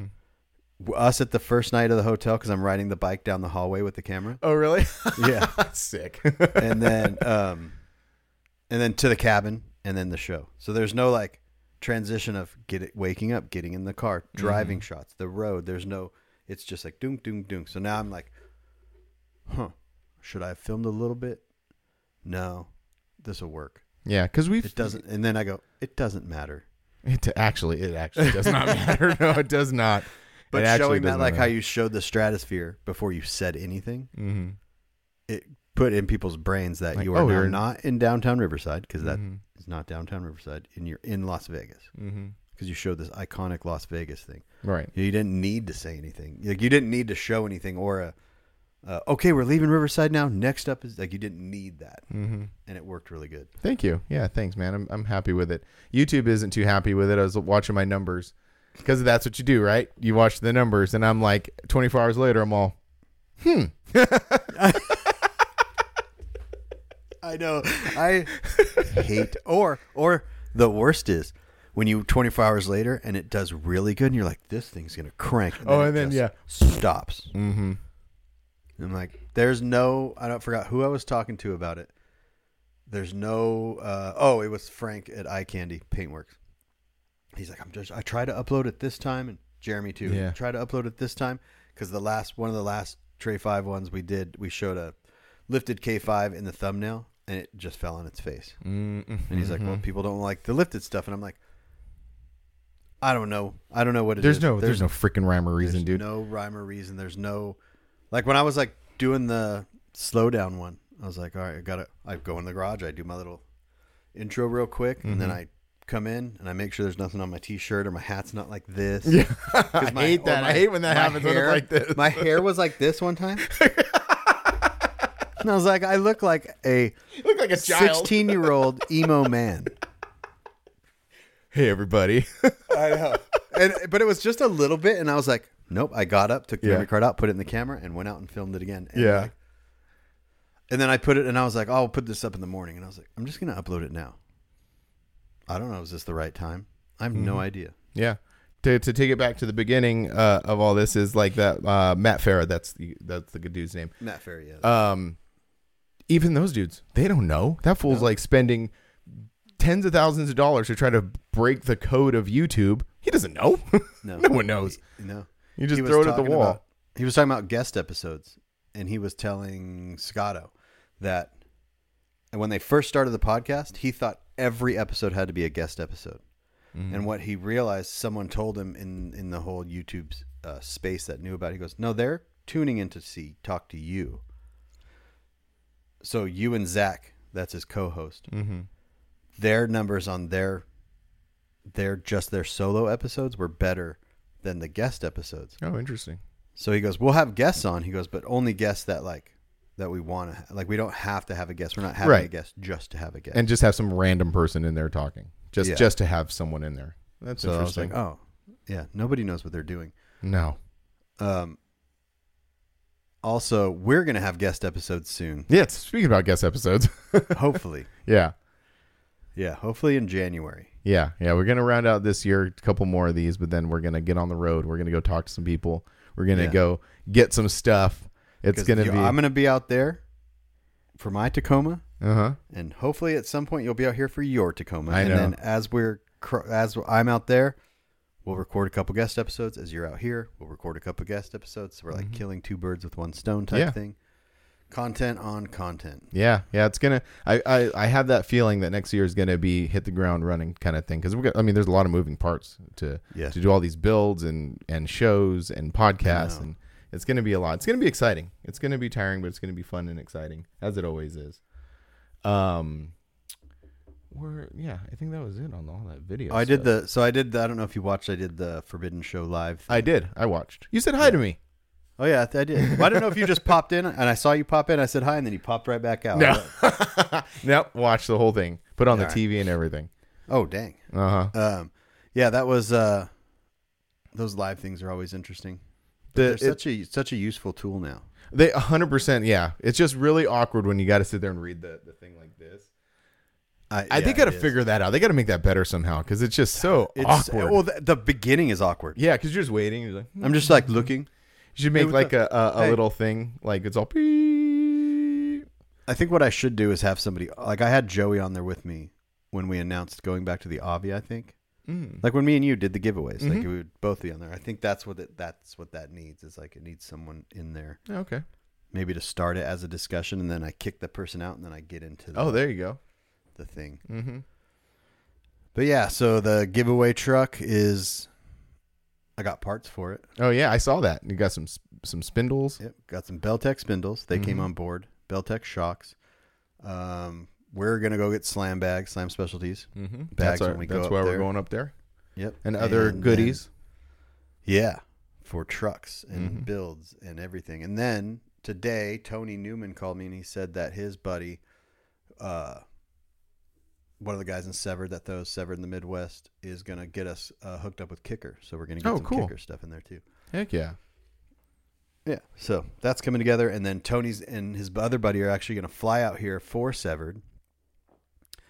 us at the first night of the hotel because I'm riding the bike down the hallway with the camera. Oh really? Yeah. Sick. and then to the cabin and then the show. So there's no like transition of waking up, getting in the car, driving shots, the road. It's just like doom doom doom. So now I'm like, should I have filmed a little bit? No, this will work. Yeah, because it doesn't, and then I go, it doesn't matter. It actually does not matter. No, it does not. But showing that, like how you showed the stratosphere before you said anything, it put in people's brains that like, you are now not in downtown Riverside because that is not downtown Riverside, and you're in Las Vegas because you showed this iconic Las Vegas thing. Right. You didn't need to say anything. Like you didn't need to show anything or okay, we're leaving Riverside now. Next up is like you didn't need that, and it worked really good. Thank you. Yeah, thanks, man. I'm happy with it. YouTube isn't too happy with it. I was watching my numbers because that's what you do, right? You watch the numbers, and I'm like, 24 hours later, I'm all, I know. I hate or the worst is when you 24 hours later and it does really good and you're like, this thing's going to crank. And then it just stops. Mm-hmm. I'm like, there's no, I don't forgot who I was talking to about it. There's no, it was Frank at Eye Candy Paintworks. He's like, I try to upload it this time. And Jeremy too. Yeah. Try to upload it this time. Cause one of the last Tray 5 ones we showed a lifted K5 in the thumbnail and it just fell on its face. Mm-hmm. And he's like, well, people don't like the lifted stuff. And I'm like, I don't know what it there's is. No freaking rhyme or reason, dude. No rhyme or reason. There's no, like when I was like doing the slow down one, I was like, all right, I go in the garage. I do my little intro real quick. And then I come in and I make sure there's nothing on my t-shirt or my hat's not like this. Yeah. I hate that. I hate when that happens when it's like this. My hair was like this one time. And I was like, I look like a 16-year-old emo man. Hey, everybody. I know. But it was just a little bit. And I was like, nope. I got up, took the memory card out, put it in the camera and went out and filmed it again. And and then I put it and I was like, I'll put this up in the morning. And I was like, I'm just going to upload it now. I don't know. Is this the right time? I have no idea. Yeah. To take it back to the beginning of all this is like that Matt Farah. That's the good dude's name. Matt Farah, yeah. Even those dudes, they don't know. That fool's like spending tens of thousands of dollars to try to break the code of YouTube. He doesn't know. No one knows. No. You just throw it at the wall. He was talking about guest episodes, and he was telling Scotto that when they first started the podcast, he thought every episode had to be a guest episode. Mm-hmm. And what he realized, someone told him in the whole YouTube space that knew about it, he goes, no, they're tuning in to talk to you. So you and Zach, that's his co-host, their numbers on their solo episodes were better than the guest episodes. Oh, interesting. So he goes, we'll have guests on. He goes, but only guests that we want to, like, we don't have to have a guest. We're not having a guest just to have a guest. And just have some random person in there talking. Just to have someone in there. That's so interesting. I was like, oh, yeah, nobody knows what they're doing. No. Also, we're going to have guest episodes soon. Yeah, speaking about guest episodes. Hopefully. Yeah. Yeah, hopefully in January. Yeah, we're going to round out this year a couple more of these, but then we're going to get on the road. We're going to go talk to some people. We're going to go get some stuff. It's going to be... I'm going to be out there for my Tacoma. Uh-huh. And hopefully at some point you'll be out here for your Tacoma. I know. And then as I'm out there, we'll record a couple guest episodes. As you're out here, we'll record a couple guest episodes. So we're like killing two birds with one stone type thing. Content on content. Yeah. It's gonna. I have that feeling that next year is gonna be hit the ground running kind of thing because there's a lot of moving parts to do all these builds and shows and podcasts and it's gonna be a lot. It's gonna be exciting. It's gonna be tiring, but it's gonna be fun and exciting as it always is. I think that was it on all that video. I did I don't know if you watched. I did the Forbidden Show live thing. I did. I watched. You said hi to me. Oh, yeah, I did. Well, I don't know if you just popped in, and I saw you pop in. I said hi, and then you popped right back out. No. Nope, watched the whole thing. Put on the TV and everything. Oh, dang. Uh-huh. Yeah, that was... those live things are always interesting. They're such a useful tool now. They 100%, yeah. It's just really awkward when you got to sit there and read the thing like this. They got to figure that out. They got to make that better somehow because it's just so awkward. Well, the beginning is awkward. Yeah, because you're just waiting. You're like, I'm just like looking. You should make like a little thing, like it's all beep. I think what I should do is have somebody, like I had Joey on there with me when we announced going back to the Avi, I think. Like when me and you did the giveaways, like we would both be on there. I think that's what that needs. Is like it needs someone in there. Okay. Maybe to start it as a discussion, and then I kick the person out, and then I get into there you go. The thing. Mm-hmm. But yeah, so the giveaway truck is... I got parts for it. Oh, yeah. I saw that. You got some spindles. Yep. Got some Beltec spindles. They came on board. Beltec shocks. We're going to go get Slam bags, Slam Specialties. Mm-hmm. Bags that's why we're going up there. Yep. And other goodies. Yeah. For trucks and builds and everything. And then today, Tony Newman called me and he said that his buddy, one of the guys in Severed that throws Severed in the Midwest, is going to get us hooked up with Kicker. So we're going to get some Kicker stuff in there too. Heck yeah. Yeah. So that's coming together. And then Tony's and his other buddy are actually going to fly out here for Severed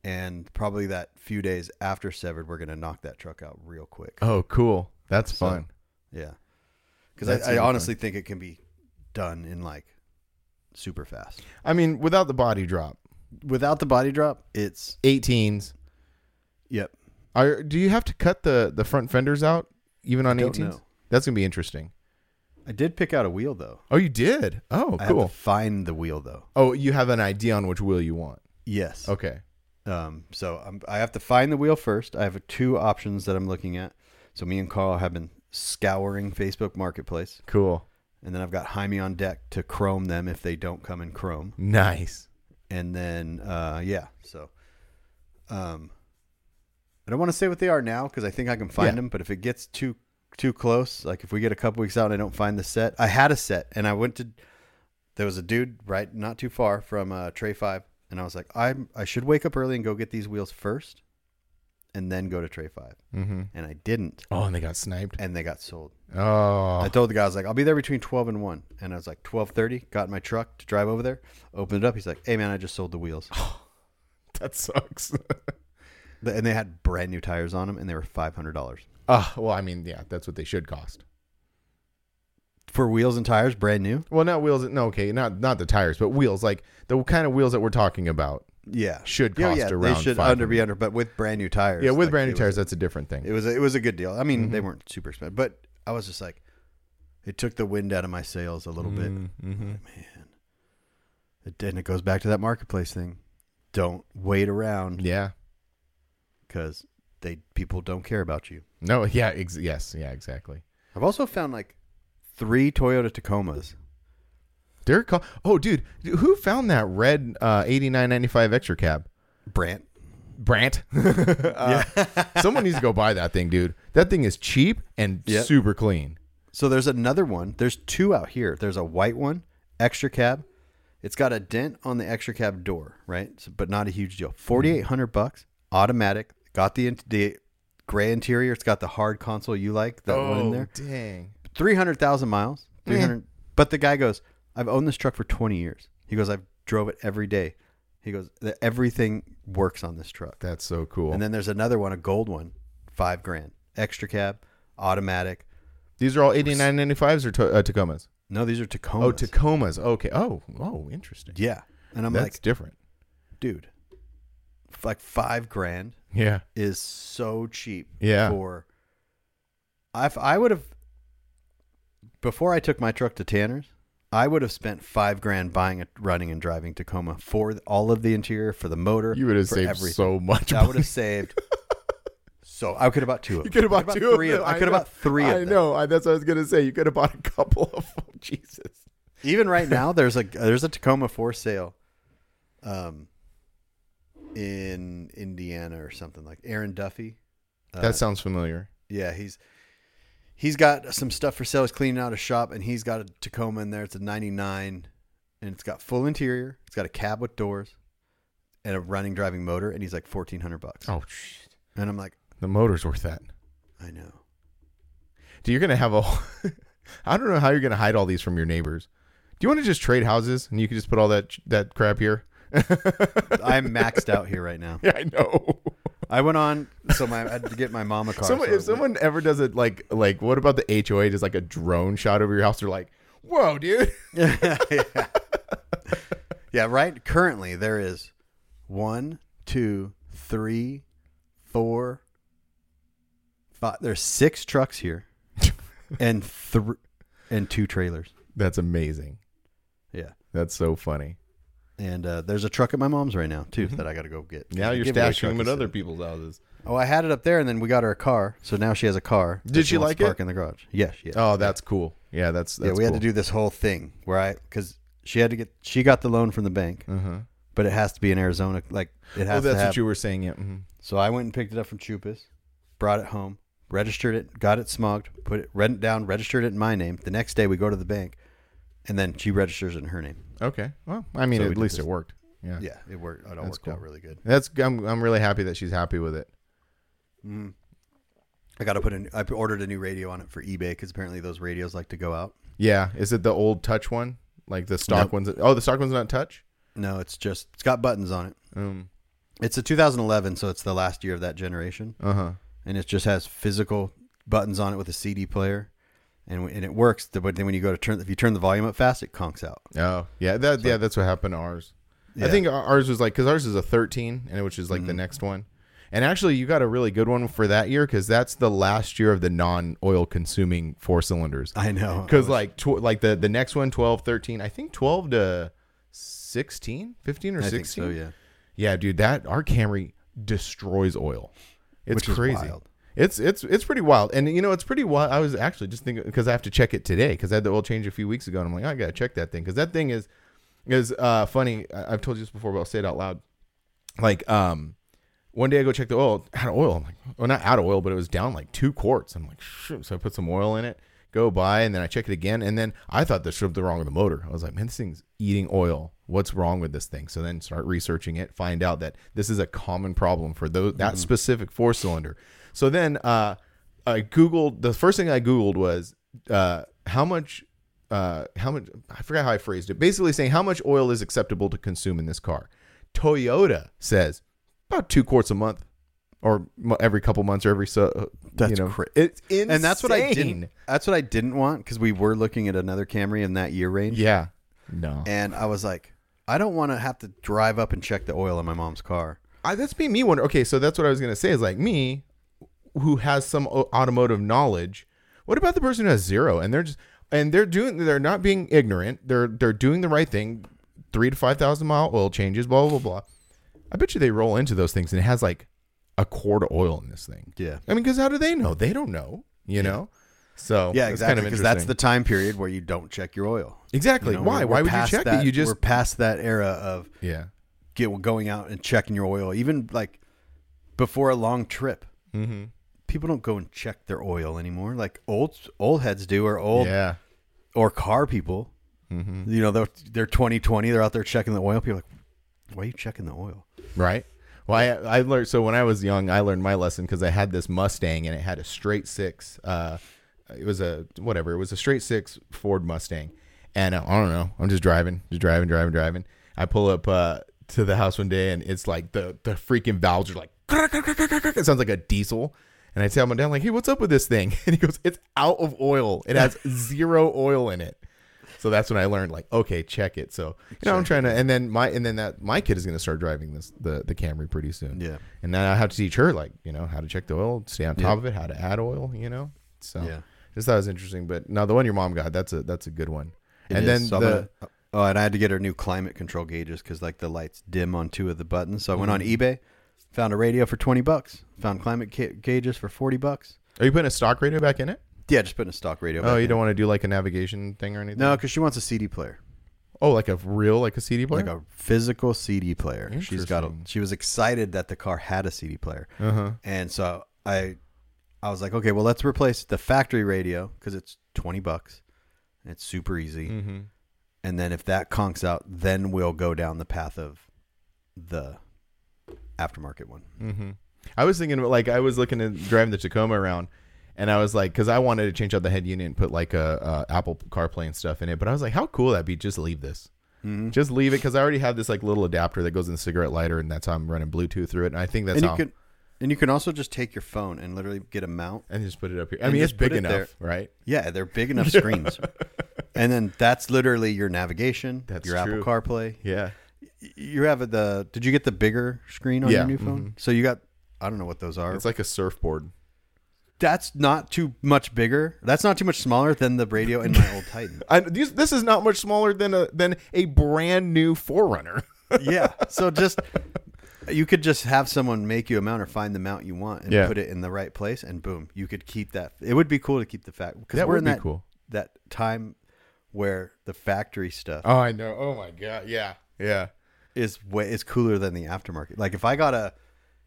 and probably that few days after Severed, we're gonna knock that truck out real quick. Oh, cool. That's fun. Yeah, because I honestly think it can be done in like super fast. I mean, without the body drop. Without the body drop, it's 18s. Yep. Do you have to cut the front fenders out even on 18s? Know. That's gonna be interesting. I did pick out a wheel though. Oh, you did? Oh, I cool. have to find the wheel though. Oh, you have an idea on which wheel you want. Yes. Okay. So I have to find the wheel first. I have 2 options that I'm looking at. So me and Carl have been scouring Facebook Marketplace. Cool. And then I've got Jaime on deck to chrome them if they don't come in chrome. Nice. And then, so I don't want to say what they are now because I think I can find them. But if it gets too close, like if we get a couple weeks out and I don't find the set, I had a set and I went to, there was a dude right not too far from Tray 5. And I was like, I should wake up early and go get these wheels first and then go to Tray 5. Mm-hmm. And I didn't. Oh, and they got sniped? And they got sold. Oh. I told the guy, I was like, I'll be there between 12 and 1. And I was like, 12:30, got in my truck to drive over there, opened it up. He's like, hey, man, I just sold the wheels. That sucks. And they had brand new tires on them, and they were $500. Well, I mean, yeah, that's what they should cost. For wheels and tires, brand new? Well, not wheels. No, okay, not the tires, but wheels. Like the kind of wheels that we're talking about. Yeah, should cost around. They should be under, but with brand new tires. Yeah, with brand new tires, that's a different thing. It was a good deal. I mean, they weren't super expensive, but I was just like, it took the wind out of my sails a little bit. Mm-hmm. Man, and it goes back to that marketplace thing. Don't wait around. Yeah, because people don't care about you. No, yeah, yes, yeah, exactly. I've also found like 3 Toyota Tacomas. Oh, dude, who found that red $89.95 extra cab? Brant. Someone needs to go buy that thing, dude. That thing is cheap and super clean. So there's another one. There's 2 out here. There's a white one, extra cab. It's got a dent on the extra cab door, right? But not a huge deal. $4,800, automatic. Got the gray interior. It's got the hard console you like. That one in there. Dang. 300,000 miles. 300. But the guy goes, I've owned this truck for 20 years. He goes, I've drove it every day. He goes, everything works on this truck. That's so cool. And then there's another one, a gold one, $5,000, extra cab, automatic. These are all $89.95s or Tacomas? No, these are Tacomas. Oh, Tacomas. Okay. Oh, interesting. Yeah. And I'm That's like, different. Dude, like $5,000 yeah, is so cheap. Yeah. I would have, before I took my truck to Tanner's, I would have spent $5,000 buying a running and driving Tacoma for all of the interior, for the motor. You would have saved everything. So much money. I would have saved. So I could have bought 2 of them. You could have bought 2 of them. I could have bought 3 of them. I know. That's what I was going to say. You could have bought a couple of them. Jesus. Even right now, there's a Tacoma for sale in Indiana or something, like Aaron Duffy. That sounds familiar. Yeah, he's got some stuff for sale. He's cleaning out a shop, and he's got a Tacoma in there. It's a 99, and it's got full interior. It's got a cab with doors and a running driving motor, and he's like $1,400. Oh, shit. And I'm like, the motor's worth that. I know. Dude, you're going to have I don't know how you're going to hide all these from your neighbors. Do you want to just trade houses and you can just put all that crap here? I'm maxed out here right now. Yeah, I know. I went on, I had to get my mom a car. If someone ever does it, like what about the HOA? Just like a drone shot over your house? They're like, whoa, dude. Yeah, right. Currently, there is 1, 2, 3, 4, 5. There's 6 trucks here, and 2 trailers. That's amazing. Yeah, that's so funny. And there's a truck at my mom's right now too that I got to go get. Now you're stashing them at other people's houses. Oh, I had it up there, and then we got her a car, so now she has a car. Did she like it? Park in the garage. Yeah, she has. Oh, that's cool. Yeah, that's we had to do this whole thing where because she got the loan from the bank, but it has to be in Arizona. Like it has. That's what you were saying. Yeah. Mm-hmm. So I went and picked it up from Chupas, brought it home, registered it, got it smugged, rent it down, registered it in my name. The next day we go to the bank, and then she registers it in her name. Okay. Well, I mean, at least it worked. Yeah. Yeah, it worked. It all worked out really good. I'm really happy that she's happy with it. Mm. I ordered a new radio on it for eBay because apparently those radios like to go out. Yeah. Is it the old touch one? Like the stock ones? Oh, the stock one's not touch? No, it's got buttons on it. It's a 2011, so it's the last year of that generation. And it just has physical buttons on it with a CD player, and it works. But then when you go to if you turn the volume up fast, it conks out. Oh, yeah, that's what happened to ours. Yeah. I think ours was like, because ours is a 13, and which is like the next one. And actually, you got a really good one for that year, because that's the last year of the non-oil consuming 4 cylinders. I know. Because like the next one, 12, 13, I think 12 to 16, 15 or 16. I think so, yeah. Yeah, dude, our Camry destroys oil. It's Which crazy. Is wild. It's pretty wild. And it's pretty wild. I was actually just thinking, because I have to check it today, because I had the oil change a few weeks ago, and I'm like, I got to check that thing, because that thing is funny. I've told you this before, but I'll say it out loud. Like, one day I go check the oil, out of oil. I'm like, well, not out of oil, but it was down like 2 quarts. I'm like, shoot. So I put some oil in it, go by, and then I check it again. And then I thought there should have been wrong with the motor. I was like, man, this thing's eating oil. What's wrong with this thing? So then start researching it, find out that this is a common problem for that specific 4-cylinder. So then I Googled, the first thing I Googled was how much, I forgot how I phrased it. Basically saying how much oil is acceptable to consume in this car. Toyota says about 2 quarts a month, or every couple months, or every that's it's insane. And that's what I didn't want, because we were looking at another Camry in that year range. Yeah, no. And I was like, I don't want to have to drive up and check the oil in my mom's car. That's me wonder. Okay, so that's what I was gonna say, is like me, who has some automotive knowledge. What about the person who has zero, and they're not being ignorant. They're doing the right thing. 3,000 to 5,000 mile oil changes, blah, blah, blah. I bet you they roll into those things and it has like a quart of oil in this thing. Yeah. I mean, because how do they know? They don't know, you know? So yeah, exactly. Because that's the time period where you don't check your oil. Exactly. You know, why? Why would you check it? We're past that era of going out and checking your oil. Even like before a long trip, people don't go and check their oil anymore. Like old heads do, or or car people. You know, they're 2020. They're out there checking the oil. People are like, why are you checking the oil? Right. Well, I learned. So when I was young, I learned my lesson, because I had this Mustang, and it had a straight 6. It was a straight 6 Ford Mustang, and I don't know. I'm just driving. I pull up to the house one day, and it's like the freaking valves are like, it sounds like a diesel. And I tell my dad, like, hey, what's up with this thing? And he goes, it's out of oil. It has 0 oil in it. So that's when I learned, like, okay, check it. So I'm trying to, and then my kid is going to start driving the Camry pretty soon. Yeah. And then I have to teach her, like, how to check the oil, stay on top of it, how to add oil, So just thought it was interesting. But no, the one your mom got, that's a good one. And then and I had to get her new climate control gauges, because like the lights dim on 2 of the buttons. So I went on eBay, found a radio for $20, found climate gauges for $40. Are you putting a stock radio back in it? Yeah, just putting a stock radio. Oh, you don't want to do like a navigation thing or anything? No, because she wants a CD player. Oh, like a CD player? Like a physical CD player. She was excited that the car had a CD player. And so I was like, okay, well, let's replace the factory radio, because it's $20 and it's super easy. And then if that conks out, then we'll go down the path of the aftermarket one. I was thinking, like, I was looking at driving the Tacoma around, and I was like, because I wanted to change out the head unit and put like a Apple CarPlay and stuff in it. But I was like, how cool would that be? Just leave this. Just leave it, because I already have this like little adapter that goes in the cigarette lighter, and that's how I'm running Bluetooth through it. And I think that's And you can also just take your phone and literally get a mount and just put it up here. I mean, it's big enough, right? Yeah, they're big enough screens. And then that's literally your navigation, your Apple CarPlay. Yeah. You have did you get the bigger screen on your new phone? So you got, I don't know what those are. It's like a surfboard. That's not too much bigger. That's not too much smaller than the radio in my old Titan. This is not much smaller than a brand new 4Runner. Yeah. So you could just have someone make you a mount, or find the mount you want and put it in the right place, and boom, you could keep that. It would be cool to keep the fact, because we're in that time where the factory stuff. Oh, I know. Oh my God. Yeah. Yeah. Is cooler than the aftermarket. Like if I got a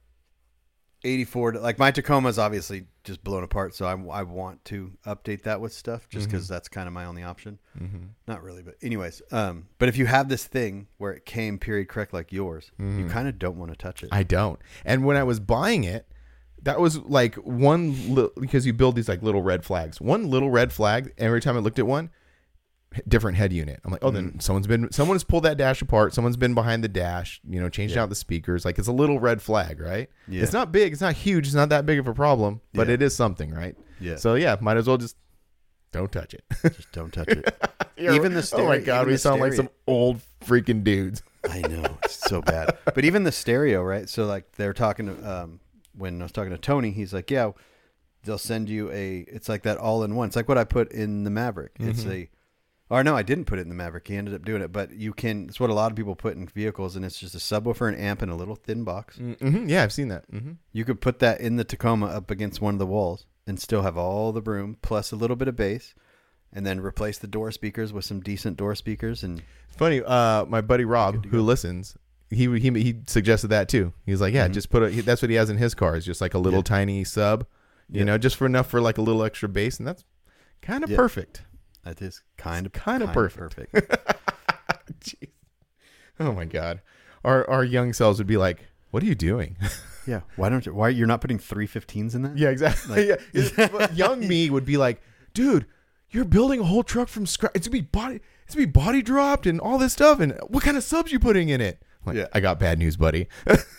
84, like my Tacoma is obviously just blown apart, so I want to update that with stuff, just because that's kind of my only option. Not really, but anyways. But if you have this thing where it came period correct like yours, you kind of don't want to touch it. I don't. And when I was buying it, that was like because you build these like little red flags. One little red flag, every time I looked at one, different head unit. I'm like, oh, then someone's pulled that dash apart. Someone's been behind the dash, changed out the speakers. Like, it's a little red flag, right? Yeah. It's not big. It's not huge. It's not that big of a problem, but it is something, right? Yeah. So yeah, might as well just don't touch it. Just don't touch it. Even the stereo. Oh my God, we sound like some old freaking dudes. I know, it's so bad. But even the stereo, right? So like they're talking to, when I was talking to Tony, he's like, yeah, they'll send you it's like that all in one. It's like what I put in the Maverick. It's or no, I didn't put it in the Maverick. He ended up doing it, but it's what a lot of people put in vehicles, and it's just a subwoofer, an amp, and a little thin box. Mm-hmm. Yeah, I've seen that. Mm-hmm. You could put that in the Tacoma up against one of the walls and still have all the room plus a little bit of bass, and then replace the door speakers with some decent door speakers. And it's funny, my buddy Rob, who listens, he suggested that too. He's like, yeah, just that's what he has in his car. Is just like a little tiny sub, just for enough for like a little extra bass, and that's kind of perfect. That is kind of perfect. Jeez. Oh my God, our young selves would be like, what are you doing? Yeah, why you're not putting 315s in that? Yeah, exactly. Like, young me would be like, dude, you're building a whole truck from scratch. It's gonna be body dropped and all this stuff. And what kind of subs you putting in it? I'm like, I got bad news, buddy.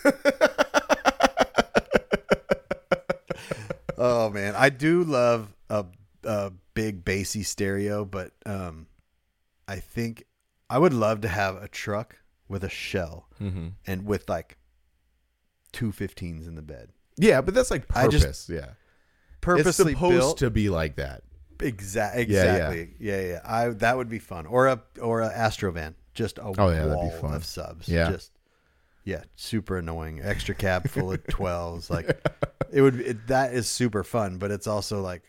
Oh man, I do love a big bassy stereo, but I think I would love to have a truck with a shell and with like 215s in the bed. Yeah, but that's like purpose. Purposely it's supposed built to be like that. Exactly. Yeah. That would be fun. Or a Astrovan, just a wall of subs. Yeah. Super annoying. Extra cab full of 12s. Like that is super fun, but it's also like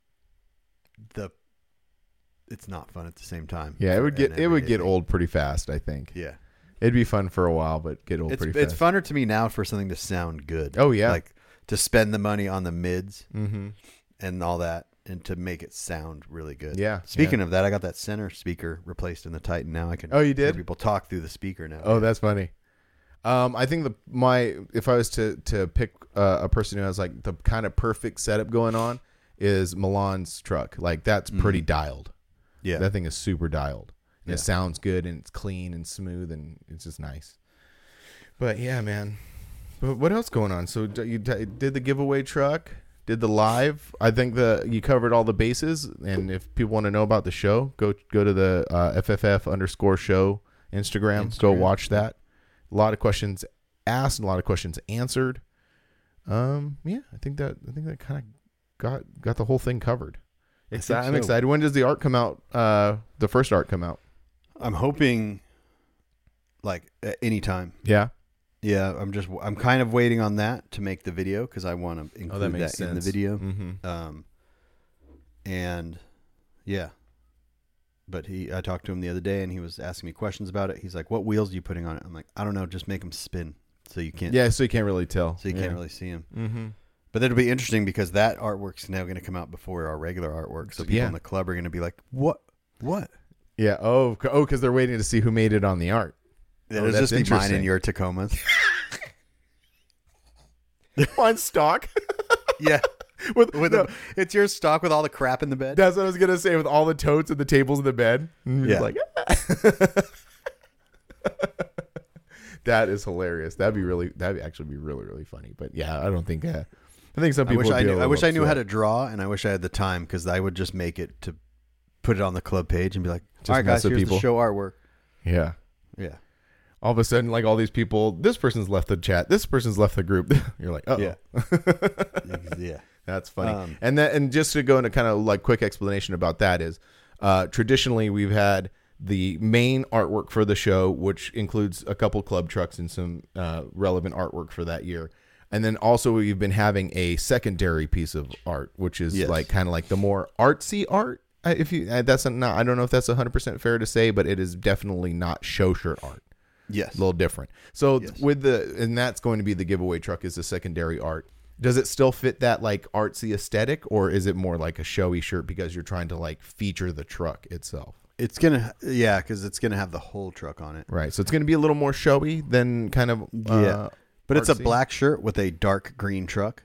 it's not fun at the same time. Yeah, it would get old pretty fast, I think. Yeah. It'd be fun for a while, but get old pretty fast. It's funner to me now for something to sound good. Oh yeah. Like to spend the money on the mids and all that, and to make it sound really good. Yeah. Speaking of that, I got that center speaker replaced in the Titan. Now I can. Oh, you did? hear people talk through the speaker now. Oh, that's funny. I think if I was to pick a person who has like the kind of perfect setup going on is Milan's truck. Like that's pretty dialed. Yeah. That thing is super dialed. And it sounds good and it's clean and smooth and it's just nice. But yeah, man. But what else going on? So you did the giveaway truck, did the live. I think you covered all the bases. And if people want to know about the show, go to the FFF_show Instagram. Go watch that. A lot of questions asked, a lot of questions answered. I think that kind of got the whole thing covered. I'm excited. When does the art come out? The first art come out? I'm hoping like at any time. Yeah. Yeah, I'm kind of waiting on that to make the video because I want to include that in the video. Mm-hmm. And yeah, but I talked to him the other day and he was asking me questions about it. He's like, "What wheels are you putting on it?" I'm like, "I don't know, just make them spin so you can't." Yeah, so you can't really tell. So you can't really see them. Mm-hmm. But that'll be interesting because that artwork's now going to come out before our regular artwork. So people in the club are going to be like, "What? What?" Yeah. Oh, because they're waiting to see who made it on the art. It'll just be mine and your Tacomas. On stock. Yeah. It's your stock with all the crap in the bed. That's what I was gonna say, with all the totes and the tables in the bed. Yeah. Like, that is hilarious. That'd actually be really, really funny. But yeah, I don't think. I think some people. I wish I knew how to draw, and I wish I had the time because I would just make it to put it on the club page and be like, "All right, guys, here's the show artwork." Yeah. Yeah. All of a sudden, like all these people, this person's left the chat, this person's left the group. You're like, oh, yeah, yeah, that's funny. And just to go into kind of like quick explanation about that is, traditionally we've had the main artwork for the show, which includes a couple club trucks and some relevant artworok for that year, and then also we've been having a secondary piece of art, which is like kind of like the more artsy art. If you I don't know if that's 100% fair to say, but it is definitely not show shirt art. Yes. A little different. So and that's going to be the giveaway truck is the secondary art. Does it still fit that like artsy aesthetic, or is it more like a showy shirt because you're trying to like feature the truck itself? It's going to, because it's going to have the whole truck on it. Right. So it's going to be a little more showy than kind of, but artsy. It's a black shirt with a dark green truck.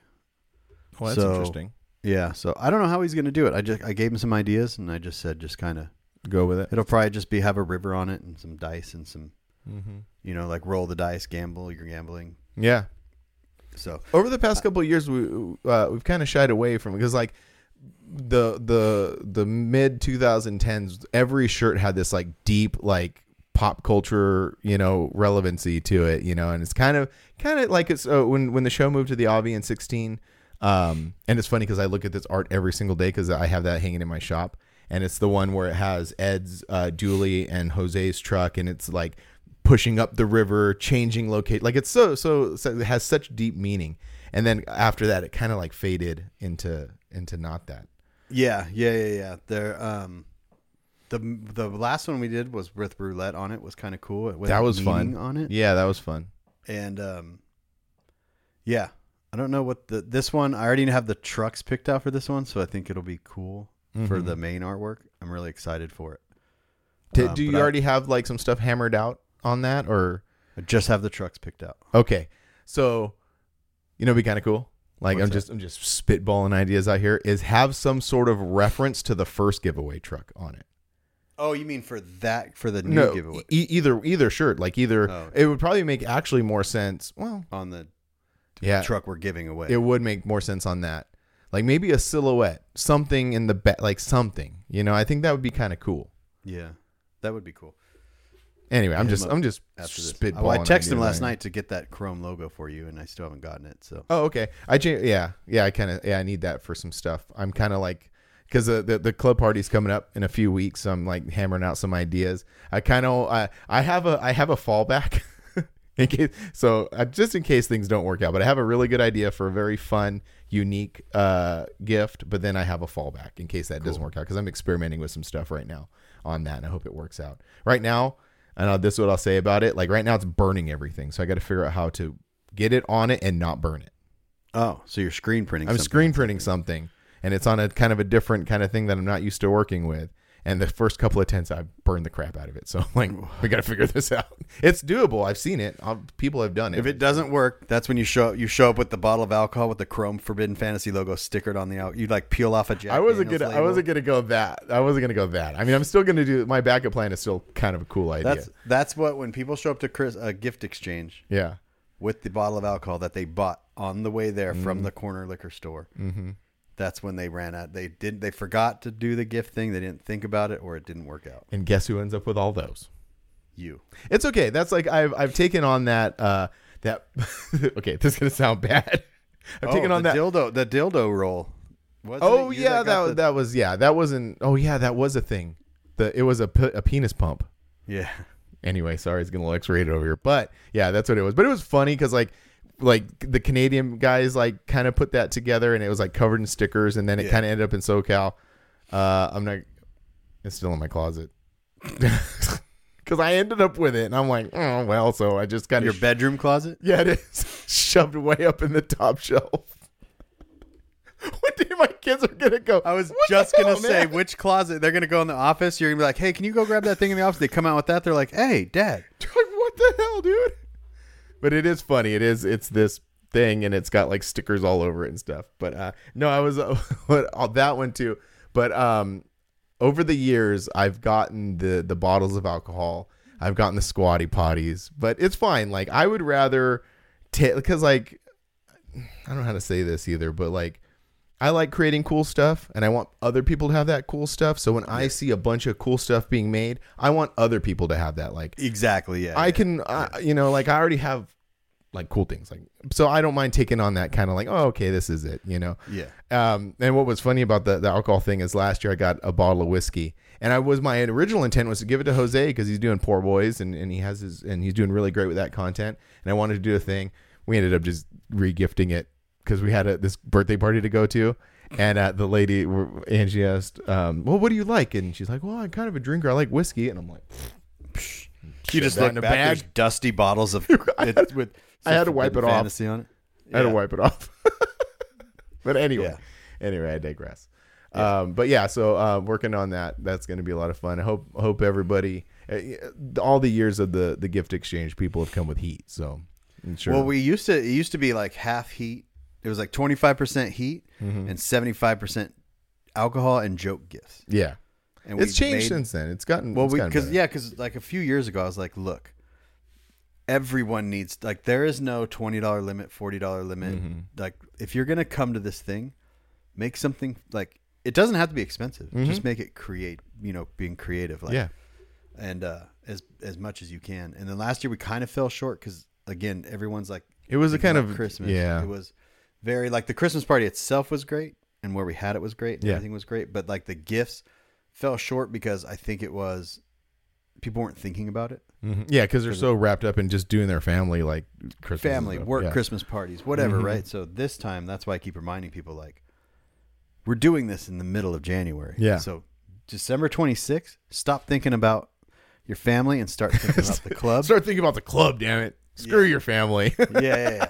Well, that's interesting. Yeah. So I don't know how he's going to do it. I gave him some ideas and I just said, just kind of go with it. It'll probably just have a river on it and some dice and some, like roll the dice, gamble. You're gambling. Yeah. So over the past couple of years, we've kind of shied away from it because like the mid 2010s, every shirt had this like deep like pop culture, relevancy to it, and it's kind of like it's when the show moved to the Avi in 16. And it's funny because I look at this art every single day because I have that hanging in my shop, and it's the one where it has Ed's dually and Jose's truck, and it's like pushing up the river, changing location. Like it's so it has such deep meaning. And then after that, it kind of like faded into not that. Yeah. There, the last one we did was with roulette on it. Was kind of cool. That was fun on it. Yeah, that was fun. And yeah, I don't know what this one. I already have the trucks picked out for this one, so I think it'll be cool for the main artwork. I'm really excited for it. Do you already have like some stuff hammered out on that, or I just have the trucks picked out? Okay, so it'd be kind of cool. Like What's I'm just spitballing ideas out here. Is have some sort of reference to the first giveaway truck on it. Oh, you mean for the new giveaway? Either shirt, like it would probably make actually more sense. Well, on the truck we're giving away, it would make more sense on that. Like maybe a silhouette, something in the back, like something. I think that would be kind of cool. Yeah, that would be cool. Anyway, I'm just spitballing. I texted him last night to get that chrome logo for you, and I still haven't gotten it. So okay. I need that for some stuff. I'm kind of like, because the club party's coming up in a few weeks, so I'm like hammering out some ideas. I have a fallback just in case things don't work out. But I have a really good idea for a very fun, unique gift. But then I have a fallback in case that doesn't work out, because I'm experimenting with some stuff right now on that, and I hope it works out. Right now, I know this is what I'll say about it. Like right now, it's burning everything, so I got to figure out how to get it on it and not burn it. Oh, so you're screen printing? I'm screen printing something, and it's on a kind of a different kind of thing that I'm not used to working with. And the first couple of attempts, I burned the crap out of it. So I'm like, we got to figure this out. It's doable. I've seen it. People have done it. If it doesn't work, that's when you show up with the bottle of alcohol with the chrome Forbidden Fantasy logo stickered on the out. You like peel off a Jack I wasn't gonna go that. I mean, I'm still gonna do my backup plan. Is still kind of a cool idea. That's what when people show up to Chris a gift exchange. Yeah. With the bottle of alcohol that they bought on the way there from the corner liquor store. Mm-hmm. That's when they ran out. They forgot to do the gift thing. They didn't think about it, or it didn't work out. And guess who ends up with all those? You. It's okay. That's like I've taken on that. Okay, this is gonna sound bad. I've taken on the dildo roll. That wasn't. Oh yeah, that was a thing. It was a penis pump. Yeah. Anyway, sorry, it's getting a little X-rated over here, but yeah, that's what it was. But it was funny because like the Canadian guys like kind of put that together, and it was like covered in stickers, and then it kind of ended up in SoCal. It's still in my closet because I ended up with it, and I'm like, oh well. So I just got your bedroom closet. Yeah, it is shoved way up in the top shelf. One day my kids are gonna go. I was just gonna say which closet they're gonna go in the office. You're gonna be like, hey, can you go grab that thing in the office? They come out with that. They're like, hey, Dad. What the hell, dude? But it is funny. It's this thing, and it's got like stickers all over it and stuff. But no, I was that one too. But over the years, I've gotten the bottles of alcohol. I've gotten the squatty potties, but it's fine. Like I would rather because like I don't know how to say this either, but like I like creating cool stuff, and I want other people to have that cool stuff. So when I see a bunch of cool stuff being made, I want other people to have that. Like exactly, yeah. Like I already have like cool things, like so I don't mind taking on that kind of like, oh, okay, this is it, Yeah. And what was funny about the alcohol thing is last year I got a bottle of whiskey, and my original intent was to give it to Jose because he's doing Poor Boys, and he's doing really great with that content, and I wanted to do a thing. We ended up just re-gifting it because we had this birthday party to go to, and the lady Angie asked, well, what do you like? And she's like, well, I'm kind of a drinker, I like whiskey. And I'm like, you just look back, there's dusty bottles of with I had to wipe it off. On it. I had to wipe it off. But anyway, I digress. Yeah. But yeah, so working on that. That's going to be a lot of fun. I hope everybody, all the years of the gift exchange, people have come with heat. So I'm sure. Well, it used to be like half heat. It was like 25% heat and 75% alcohol and joke gifts. Yeah. And it's changed since then. It's gotten because like a few years ago, I was like, look, everyone needs, like, there is no $20 limit, $40 limit. Mm-hmm. Like, if you're gonna come to this thing, make something, like, it doesn't have to be expensive. Mm-hmm. Just make it being creative. Like, yeah. And as much as you can. And then last year we kind of fell short because, again, everyone's like, It was a kind of Christmas. Yeah. It was very, like, the Christmas party itself was great, and where we had it was great, and Yeah. everything was great. But like the gifts fell short because I think it was people weren't thinking about it. Mm-hmm. Yeah, because they're so wrapped up in just doing their family, like Christmas Family, stuff. work, Yeah. Christmas parties, whatever, Mhm. right? So this time, that's why I keep reminding people, like, we're doing this in the middle of January. Yeah. So December 26th, stop thinking about your family and start thinking about the club. Start thinking about the club, damn it. Screw your family. Yeah.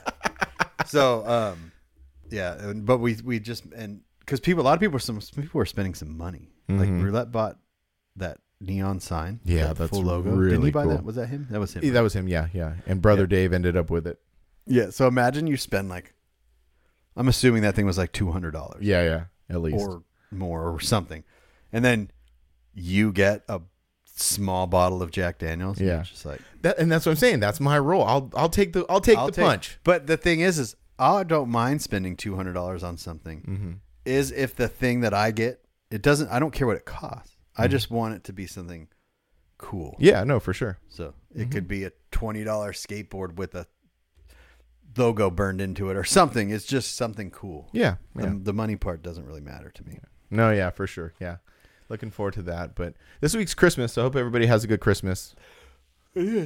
So, but we just, and because a lot of people, some people were spending some money. Like Mhm. Roulette bought that neon sign. Yeah, that that's full logo. really Didn't he buy cool. that? Was that him? That was him. Yeah, that was him. Yeah. And Brother Yeah. Dave ended up with it. Yeah. So imagine you spend, like, I'm assuming that thing was like $200. Yeah. At least. Or more or something. And then you get a small bottle of Jack Daniels. And Yeah. you're just like, And that's what I'm saying. That's my role. I'll take the punch. But the thing is I don't mind spending $200 on something. Mm-hmm. Is if the thing that I get, I don't care what it costs. I just want it to be something cool. Yeah, no, for sure. So it could be a $20 skateboard with a logo burned into it or something. It's just something cool. Yeah. The money part doesn't really matter to me. No, yeah, for sure. Yeah. Looking forward to that. But this week's Christmas, so I hope everybody has a good Christmas. Yeah.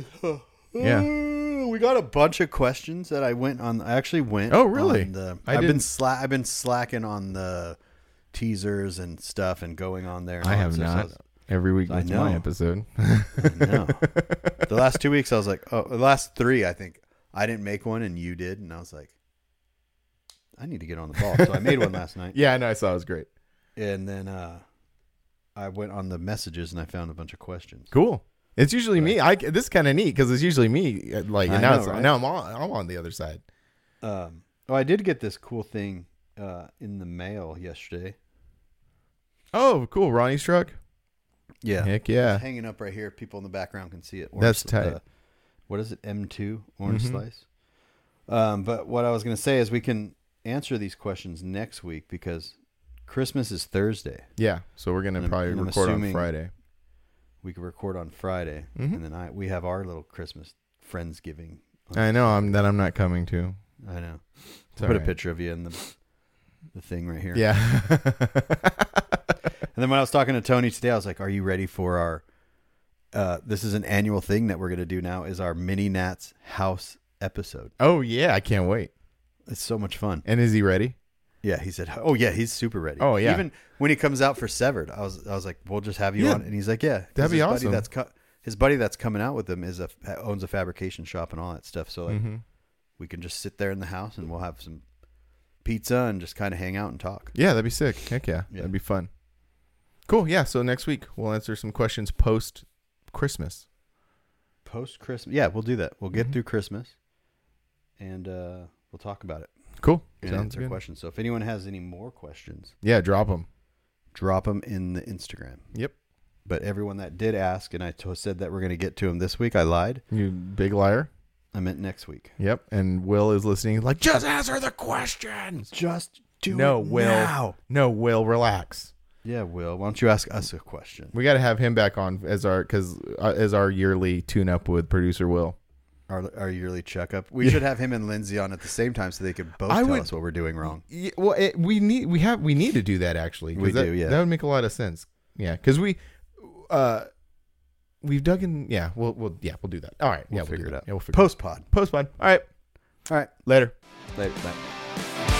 We got a bunch of questions that I actually went. Oh, really? I've been slacking on the teasers and stuff and going on there. And I all have that stuff. not. Every week I that's know. my episode. I know. The last 2 weeks I was like, the last 3 I think I didn't make one and you did, and I was like, I need to get on the ball. So I made one last night. Yeah, I know. I saw it was great. And then I went on the messages and I found a bunch of questions. Cool. It's usually me. This is kind of neat because it's usually me. Like, and I know, right? now I'm on the other side. I did get this cool thing in the mail yesterday. Oh, cool. Ronnie's truck. Yeah. Heck yeah. It's hanging up right here. People in the background can see it. That's tight. What is it? M2 orange slice. But what I was going to say is we can answer these questions next week because Christmas is Thursday. Yeah. So we're going to probably record on Friday. We could record on Friday, and then we have our little Christmas Friendsgiving. I know I'm not coming to. I know. It's Put all a right. picture of you in the thing right here. Yeah. And then when I was talking to Tony today, I was like, "Are you ready for our? This is an annual thing that we're going to do now. Is our Mini Nats house episode? Oh yeah, I can't wait. It's so much fun. And is he ready? Yeah, he said, "Oh yeah, he's super ready." Oh, yeah. Even when he comes out for Severed, I was like, "We'll just have you on." And he's like, "Yeah, 'cause that'd be his buddy awesome. his buddy that's coming out with him owns a fabrication shop and all that stuff. So like, we can just sit there in the house and we'll have some pizza and just kind of hang out and talk. Yeah, that'd be sick. Heck yeah. That'd be fun. Cool. Yeah. So next week we'll answer some questions post Christmas. Post Christmas, yeah, we'll do that. We'll get through Christmas, and we'll talk about it. Cool. And Sounds answer good. questions. So if anyone has any more questions, Yeah, drop them. drop them in the Instagram. Yep. But everyone that did ask, and I said that we're going to get to them this week, I lied. You big liar. I meant next week. Yep. And Will is listening. Like, just answer the questions. Just do No, it Will. now. No, Will, relax. Yeah, Will. Why don't you ask us a question? We got to have him back on as our yearly tune up with producer Will. Our yearly checkup. We should have him and Lindsay on at the same time so they could both tell us what we're doing wrong. Yeah, well, we need to do that actually. 'Cause We do, yeah. That would make a lot of sense. Yeah, because we've dug in. Yeah, we'll do that. All right, We'll yeah, figure it out. Yeah, we'll figure Post pod. Post pod. All right, All right. later. Later. Bye.